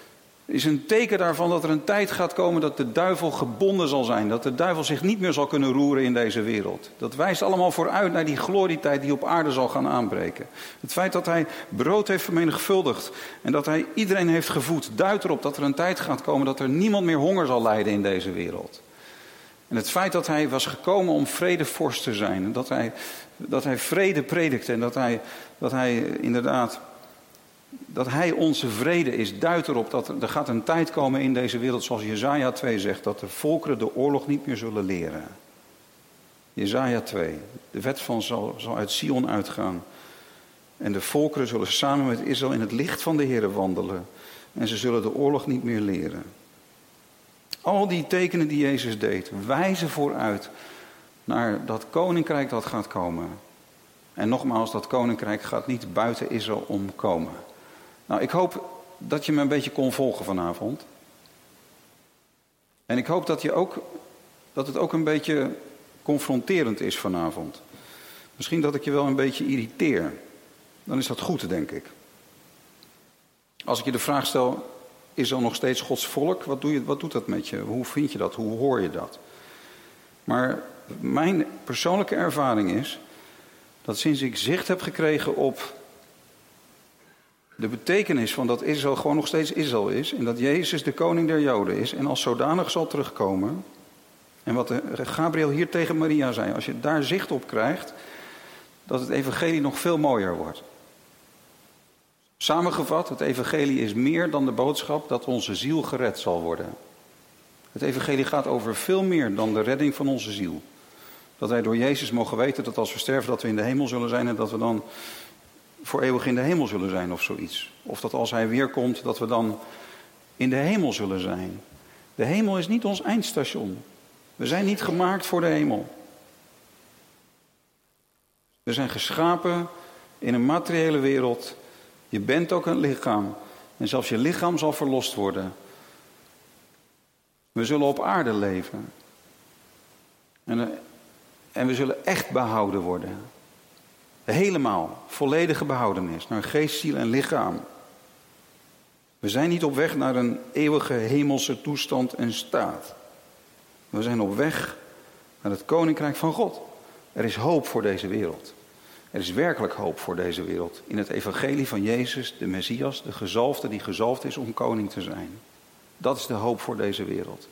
is een teken daarvan dat er een tijd gaat komen dat de duivel gebonden zal zijn. Dat de duivel zich niet meer zal kunnen roeren in deze wereld. Dat wijst allemaal vooruit naar die glorietijd die op aarde zal gaan aanbreken. Het feit dat hij brood heeft vermenigvuldigd en dat hij iedereen heeft gevoed, duidt erop dat er een tijd gaat komen dat er niemand meer honger zal lijden in deze wereld. En het feit dat hij was gekomen om vredevorst te zijn. En dat hij vrede predikte en dat hij inderdaad... Dat hij onze vrede is, duidt erop dat er gaat een tijd komen in deze wereld, zoals Jesaja 2 zegt, dat de volkeren de oorlog niet meer zullen leren. Jesaja 2, de wet van zal uit Sion uitgaan. En de volkeren zullen samen met Israël in het licht van de Heere wandelen. En ze zullen de oorlog niet meer leren. Al die tekenen die Jezus deed, wijzen vooruit naar dat koninkrijk dat gaat komen. En nogmaals, dat koninkrijk gaat niet buiten Israël omkomen. Nou, ik hoop dat je me een beetje kon volgen vanavond. En ik hoop dat het ook een beetje confronterend is vanavond. Misschien dat ik je wel een beetje irriteer. Dan is dat goed, denk ik. Als ik je de vraag stel, is er nog steeds Gods volk? Wat doet dat met je? Hoe vind je dat? Hoe hoor je dat? Maar mijn persoonlijke ervaring is dat sinds ik zicht heb gekregen op de betekenis van dat Israël gewoon nog steeds Israël is. En dat Jezus de koning der Joden is. En als zodanig zal terugkomen. En wat Gabriel hier tegen Maria zei. Als je daar zicht op krijgt. Dat het evangelie nog veel mooier wordt. Samengevat, het evangelie is meer dan de boodschap dat onze ziel gered zal worden. Het evangelie gaat over veel meer dan de redding van onze ziel. Dat wij door Jezus mogen weten dat als we sterven dat we in de hemel zullen zijn. En dat we dan voor eeuwig in de hemel zullen zijn of zoiets. Of dat als hij weer komt, dat we dan in de hemel zullen zijn. De hemel is niet ons eindstation. We zijn niet gemaakt voor de hemel. We zijn geschapen in een materiële wereld. Je bent ook een lichaam. En zelfs je lichaam zal verlost worden. We zullen op aarde leven. En we zullen echt behouden worden. Helemaal, volledige behoudenis, naar geest, ziel en lichaam. We zijn niet op weg naar een eeuwige hemelse toestand en staat. We zijn op weg naar het koninkrijk van God. Er is hoop voor deze wereld. Er is werkelijk hoop voor deze wereld. In het evangelie van Jezus, de Messias, de gezalfde die gezalfd is om koning te zijn. Dat is de hoop voor deze wereld.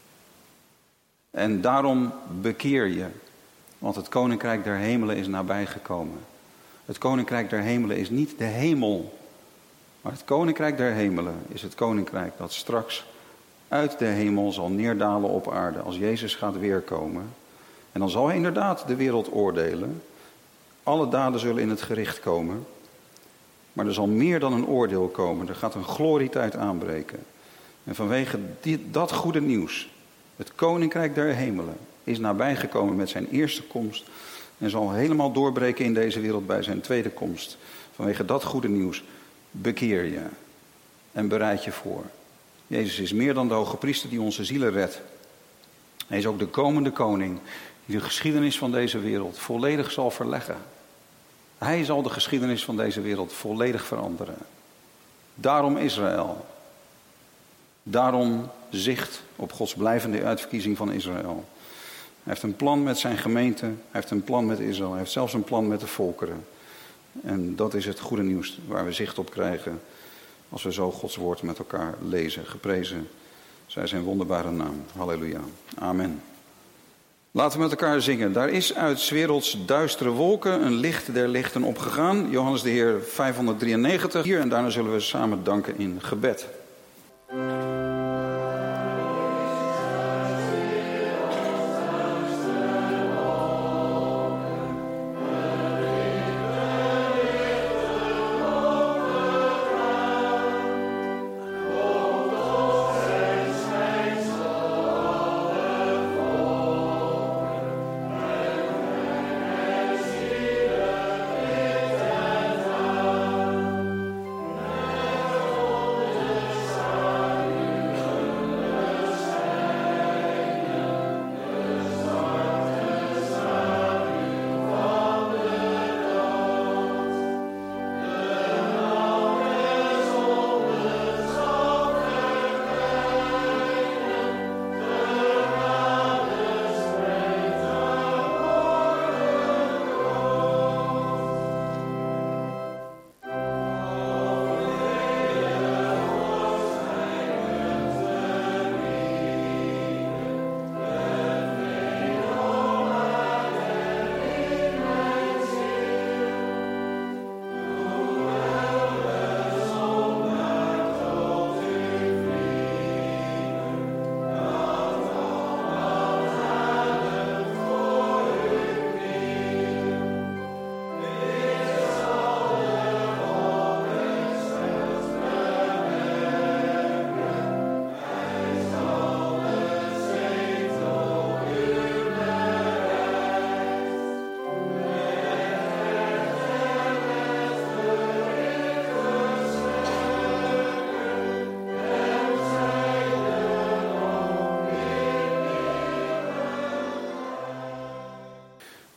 En daarom bekeer je. Want het koninkrijk der hemelen is nabijgekomen. Het koninkrijk der hemelen is niet de hemel. Maar het koninkrijk der hemelen is het koninkrijk dat straks uit de hemel zal neerdalen op aarde. Als Jezus gaat weerkomen. En dan zal hij inderdaad de wereld oordelen. Alle daden zullen in het gericht komen. Maar er zal meer dan een oordeel komen. Er gaat een glorietijd aanbreken. En vanwege dat goede nieuws. Het koninkrijk der hemelen is nabijgekomen met zijn eerste komst. En zal helemaal doorbreken in deze wereld bij zijn tweede komst. Vanwege dat goede nieuws bekeer je. En bereid je voor. Jezus is meer dan de hoge priester die onze zielen redt. Hij is ook de komende koning die de geschiedenis van deze wereld volledig zal verleggen. Hij zal de geschiedenis van deze wereld volledig veranderen. Daarom Israël. Daarom zicht op Gods blijvende uitverkiezing van Israël. Hij heeft een plan met zijn gemeente. Hij heeft een plan met Israël. Hij heeft zelfs een plan met de volkeren. En dat is het goede nieuws waar we zicht op krijgen. Als we zo Gods woord met elkaar lezen. Geprezen zij zijn wonderbare naam. Halleluja. Amen. Laten we met elkaar zingen. Daar is uit 's werelds duistere wolken een licht der lichten opgegaan. Johannes de Heer 593. Hier en daarna zullen we samen danken in gebed.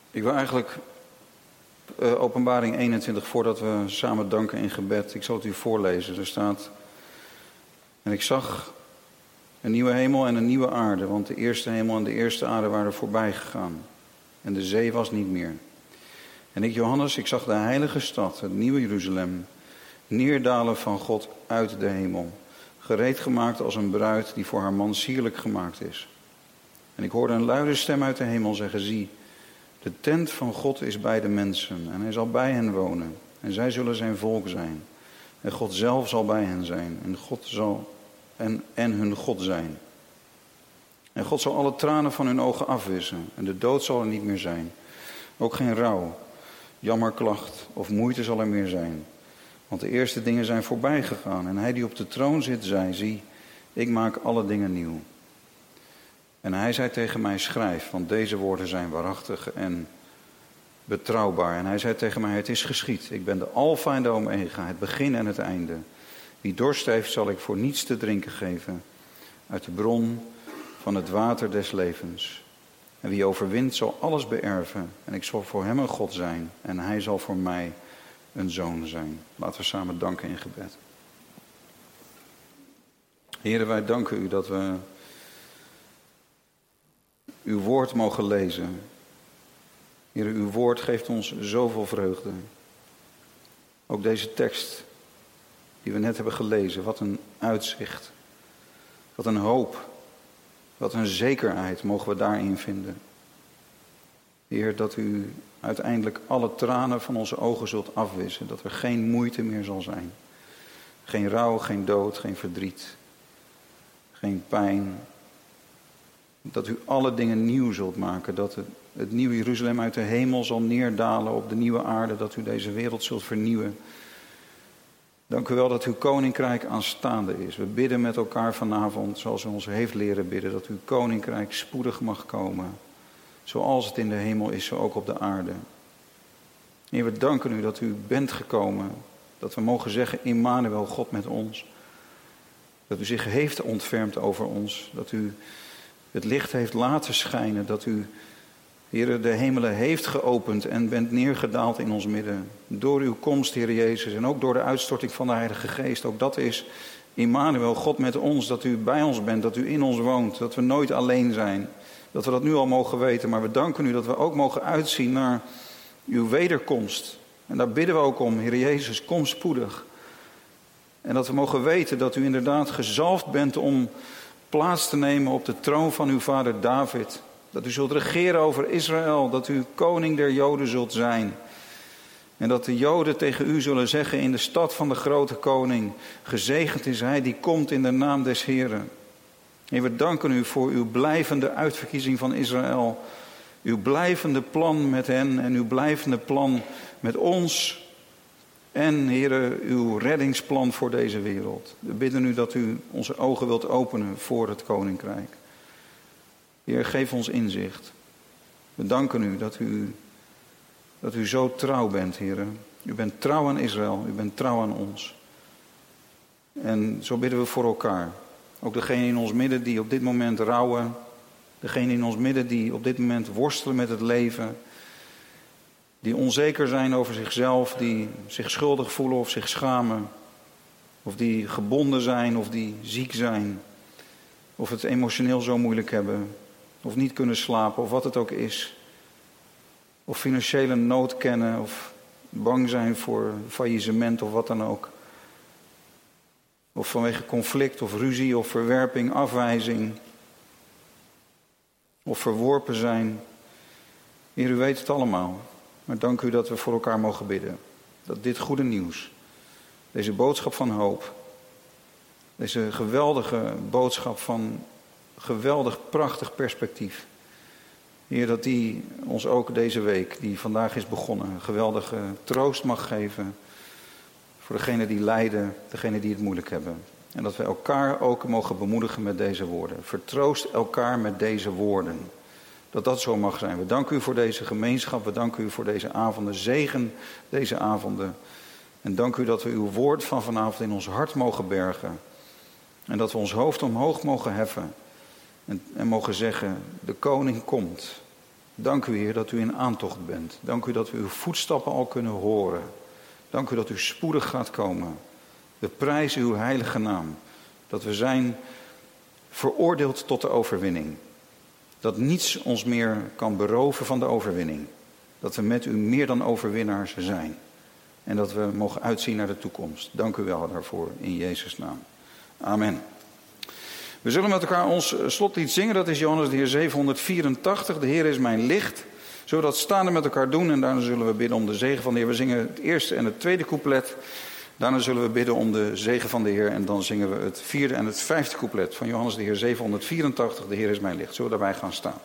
Ik wil eigenlijk Openbaring 21, voordat we samen danken in gebed. Ik zal het u voorlezen. Er staat: en ik zag een nieuwe hemel en een nieuwe aarde, want de eerste hemel en de eerste aarde waren voorbij gegaan. En de zee was niet meer. En ik, Johannes, ik zag de heilige stad, het nieuwe Jeruzalem, neerdalen van God uit de hemel, gereed gemaakt als een bruid die voor haar man sierlijk gemaakt is. En ik hoorde een luide stem uit de hemel zeggen: zie, de tent van God is bij de mensen en hij zal bij hen wonen. En zij zullen zijn volk zijn. En God zelf zal bij hen zijn en God zal en hun God zijn. En God zal alle tranen van hun ogen afwissen en de dood zal er niet meer zijn. Ook geen rouw, jammerklacht of moeite zal er meer zijn. Want de eerste dingen zijn voorbij gegaan. En hij die op de troon zit zei: zie, ik maak alle dingen nieuw. En hij zei tegen mij: schrijf, want deze woorden zijn waarachtig en betrouwbaar. En hij zei tegen mij: het is geschied. Ik ben de Alfa en de Omega, het begin en het einde. Wie dorst heeft, zal ik voor niets te drinken geven uit de bron van het water des levens. En wie overwint, zal alles beërven. En ik zal voor hem een God zijn en hij zal voor mij een zoon zijn. Laten we samen danken in gebed. Heren, wij danken u dat we uw woord mogen lezen. Heren, uw woord geeft ons zoveel vreugde. Ook deze tekst die we net hebben gelezen, wat een uitzicht. Wat een hoop. Wat een zekerheid mogen we daarin vinden. Heer, dat u uiteindelijk alle tranen van onze ogen zult afwissen. Dat er geen moeite meer zal zijn. Geen rouw, geen dood, geen verdriet. Geen pijn. Dat u alle dingen nieuw zult maken. Dat het nieuwe Jeruzalem uit de hemel zal neerdalen op de nieuwe aarde. Dat u deze wereld zult vernieuwen. Dank u wel dat uw koninkrijk aanstaande is. We bidden met elkaar vanavond, zoals u ons heeft leren bidden, dat uw koninkrijk spoedig mag komen. Zoals het in de hemel is, zo ook op de aarde. Heer, we danken u dat u bent gekomen. Dat we mogen zeggen: Immanuel, God met ons. Dat u zich heeft ontfermd over ons. Dat u het licht heeft laten schijnen. Dat u, Heer, de hemelen heeft geopend en bent neergedaald in ons midden. Door uw komst, Heer Jezus, en ook door de uitstorting van de Heilige Geest. Ook dat is Immanuel, God met ons, dat u bij ons bent, dat u in ons woont. Dat we nooit alleen zijn. Dat we dat nu al mogen weten. Maar we danken u dat we ook mogen uitzien naar uw wederkomst. En daar bidden we ook om, Heer Jezus, kom spoedig. En dat we mogen weten dat u inderdaad gezalfd bent om plaats te nemen op de troon van uw vader David. Dat u zult regeren over Israël, dat u koning der Joden zult zijn. En dat de Joden tegen u zullen zeggen in de stad van de grote koning: gezegend is hij die komt in de naam des Heren. En we danken u voor uw blijvende uitverkiezing van Israël. Uw blijvende plan met hen en uw blijvende plan met ons. En, Heere, uw reddingsplan voor deze wereld. We bidden u dat u onze ogen wilt openen voor het koninkrijk. Heer, geef ons inzicht. We danken u dat u zo trouw bent, Heer. U bent trouw aan Israël, u bent trouw aan ons. En zo bidden we voor elkaar. Ook degenen in ons midden die op dit moment rouwen. Degenen in ons midden die op dit moment worstelen met het leven. Die onzeker zijn over zichzelf, die zich schuldig voelen of zich schamen. Of die gebonden zijn of die ziek zijn. Of het emotioneel zo moeilijk hebben. Of niet kunnen slapen, of wat het ook is. Of financiële nood kennen, of bang zijn voor faillissement of wat dan ook. Of vanwege conflict of ruzie of verwerping, afwijzing. Of verworpen zijn. Heer, u weet het allemaal. Maar dank u dat we voor elkaar mogen bidden. Dat dit goede nieuws, deze boodschap van hoop, deze geweldige boodschap van geweldig prachtig perspectief. Heer, dat die ons ook deze week, die vandaag is begonnen, geweldige troost mag geven. Voor degenen die lijden, degenen die het moeilijk hebben. En dat we elkaar ook mogen bemoedigen met deze woorden. Vertroost elkaar met deze woorden. Dat dat zo mag zijn. We danken u voor deze gemeenschap. We danken u voor deze avonden. Zegen deze avonden. En dank u dat we uw woord van vanavond in ons hart mogen bergen. En dat we ons hoofd omhoog mogen heffen. En mogen zeggen: de koning komt. Dank u, Heer, dat u in aantocht bent. Dank u dat we uw voetstappen al kunnen horen. Dank u dat u spoedig gaat komen. We prijzen uw heilige naam. Dat we zijn veroordeeld tot de overwinning. Dat niets ons meer kan beroven van de overwinning. Dat we met u meer dan overwinnaars zijn. En dat we mogen uitzien naar de toekomst. Dank u wel daarvoor in Jezus' naam. Amen. We zullen met elkaar ons slotlied zingen. Dat is Johannes de Heer 784. De Heer is mijn licht. Zullen we dat staande met elkaar doen. En daarna zullen we bidden om de zegen van de Heer. We zingen het eerste en het tweede couplet. Daarna zullen we bidden om de zegen van de Heer. En dan zingen we het vierde en het vijfde couplet van Johannes de Heer 784. De Heer is mijn licht. Zullen we daarbij gaan staan?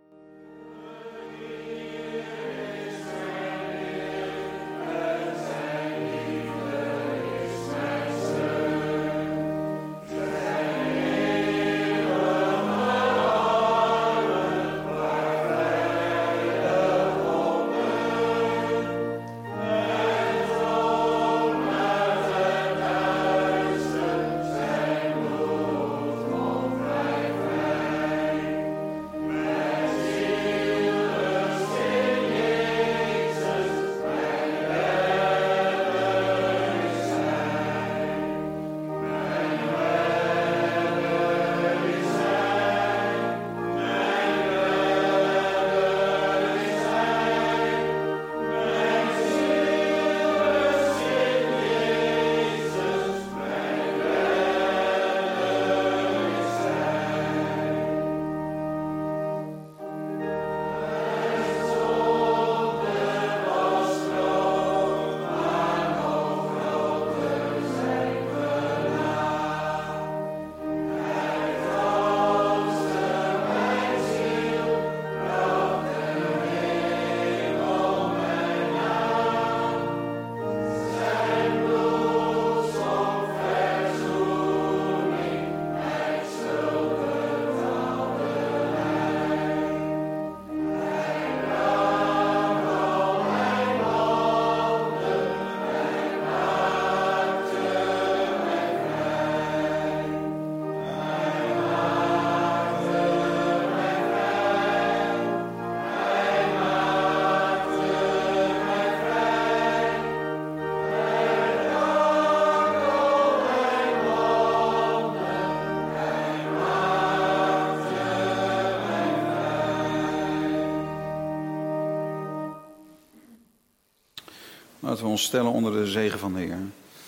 Laten we ons stellen onder de zegen van de Heer.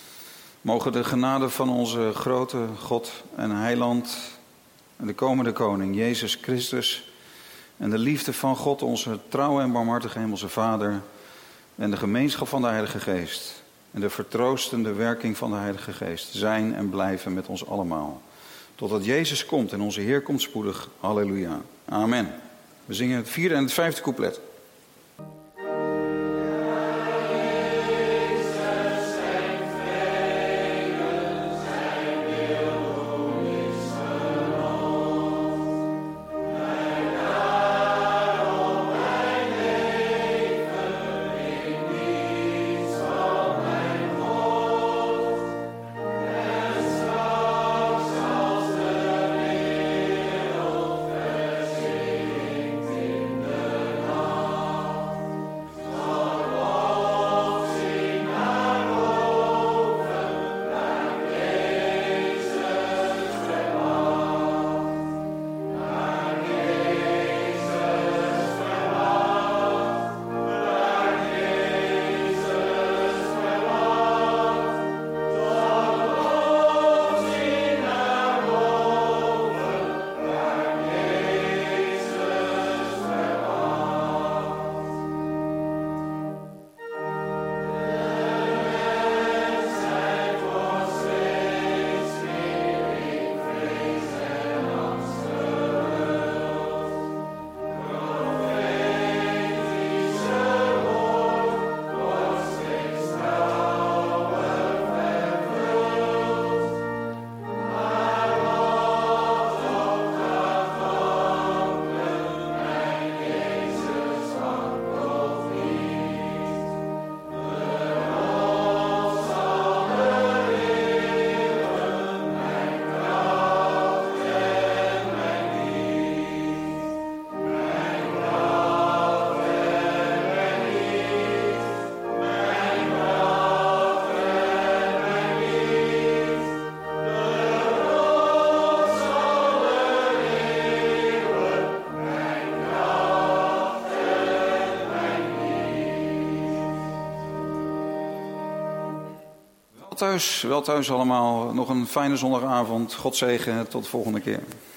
Mogen de genade van onze grote God en Heiland en de komende koning, Jezus Christus, en de liefde van God, onze trouwe en barmhartige hemelse Vader, en de gemeenschap van de Heilige Geest, en de vertroostende werking van de Heilige Geest, zijn en blijven met ons allemaal. Totdat Jezus komt en onze Heer komt spoedig. Halleluja. Amen. We zingen het vierde en het vijfde couplet. Wel thuis allemaal. Nog een fijne zondagavond. God zegen. Tot de volgende keer.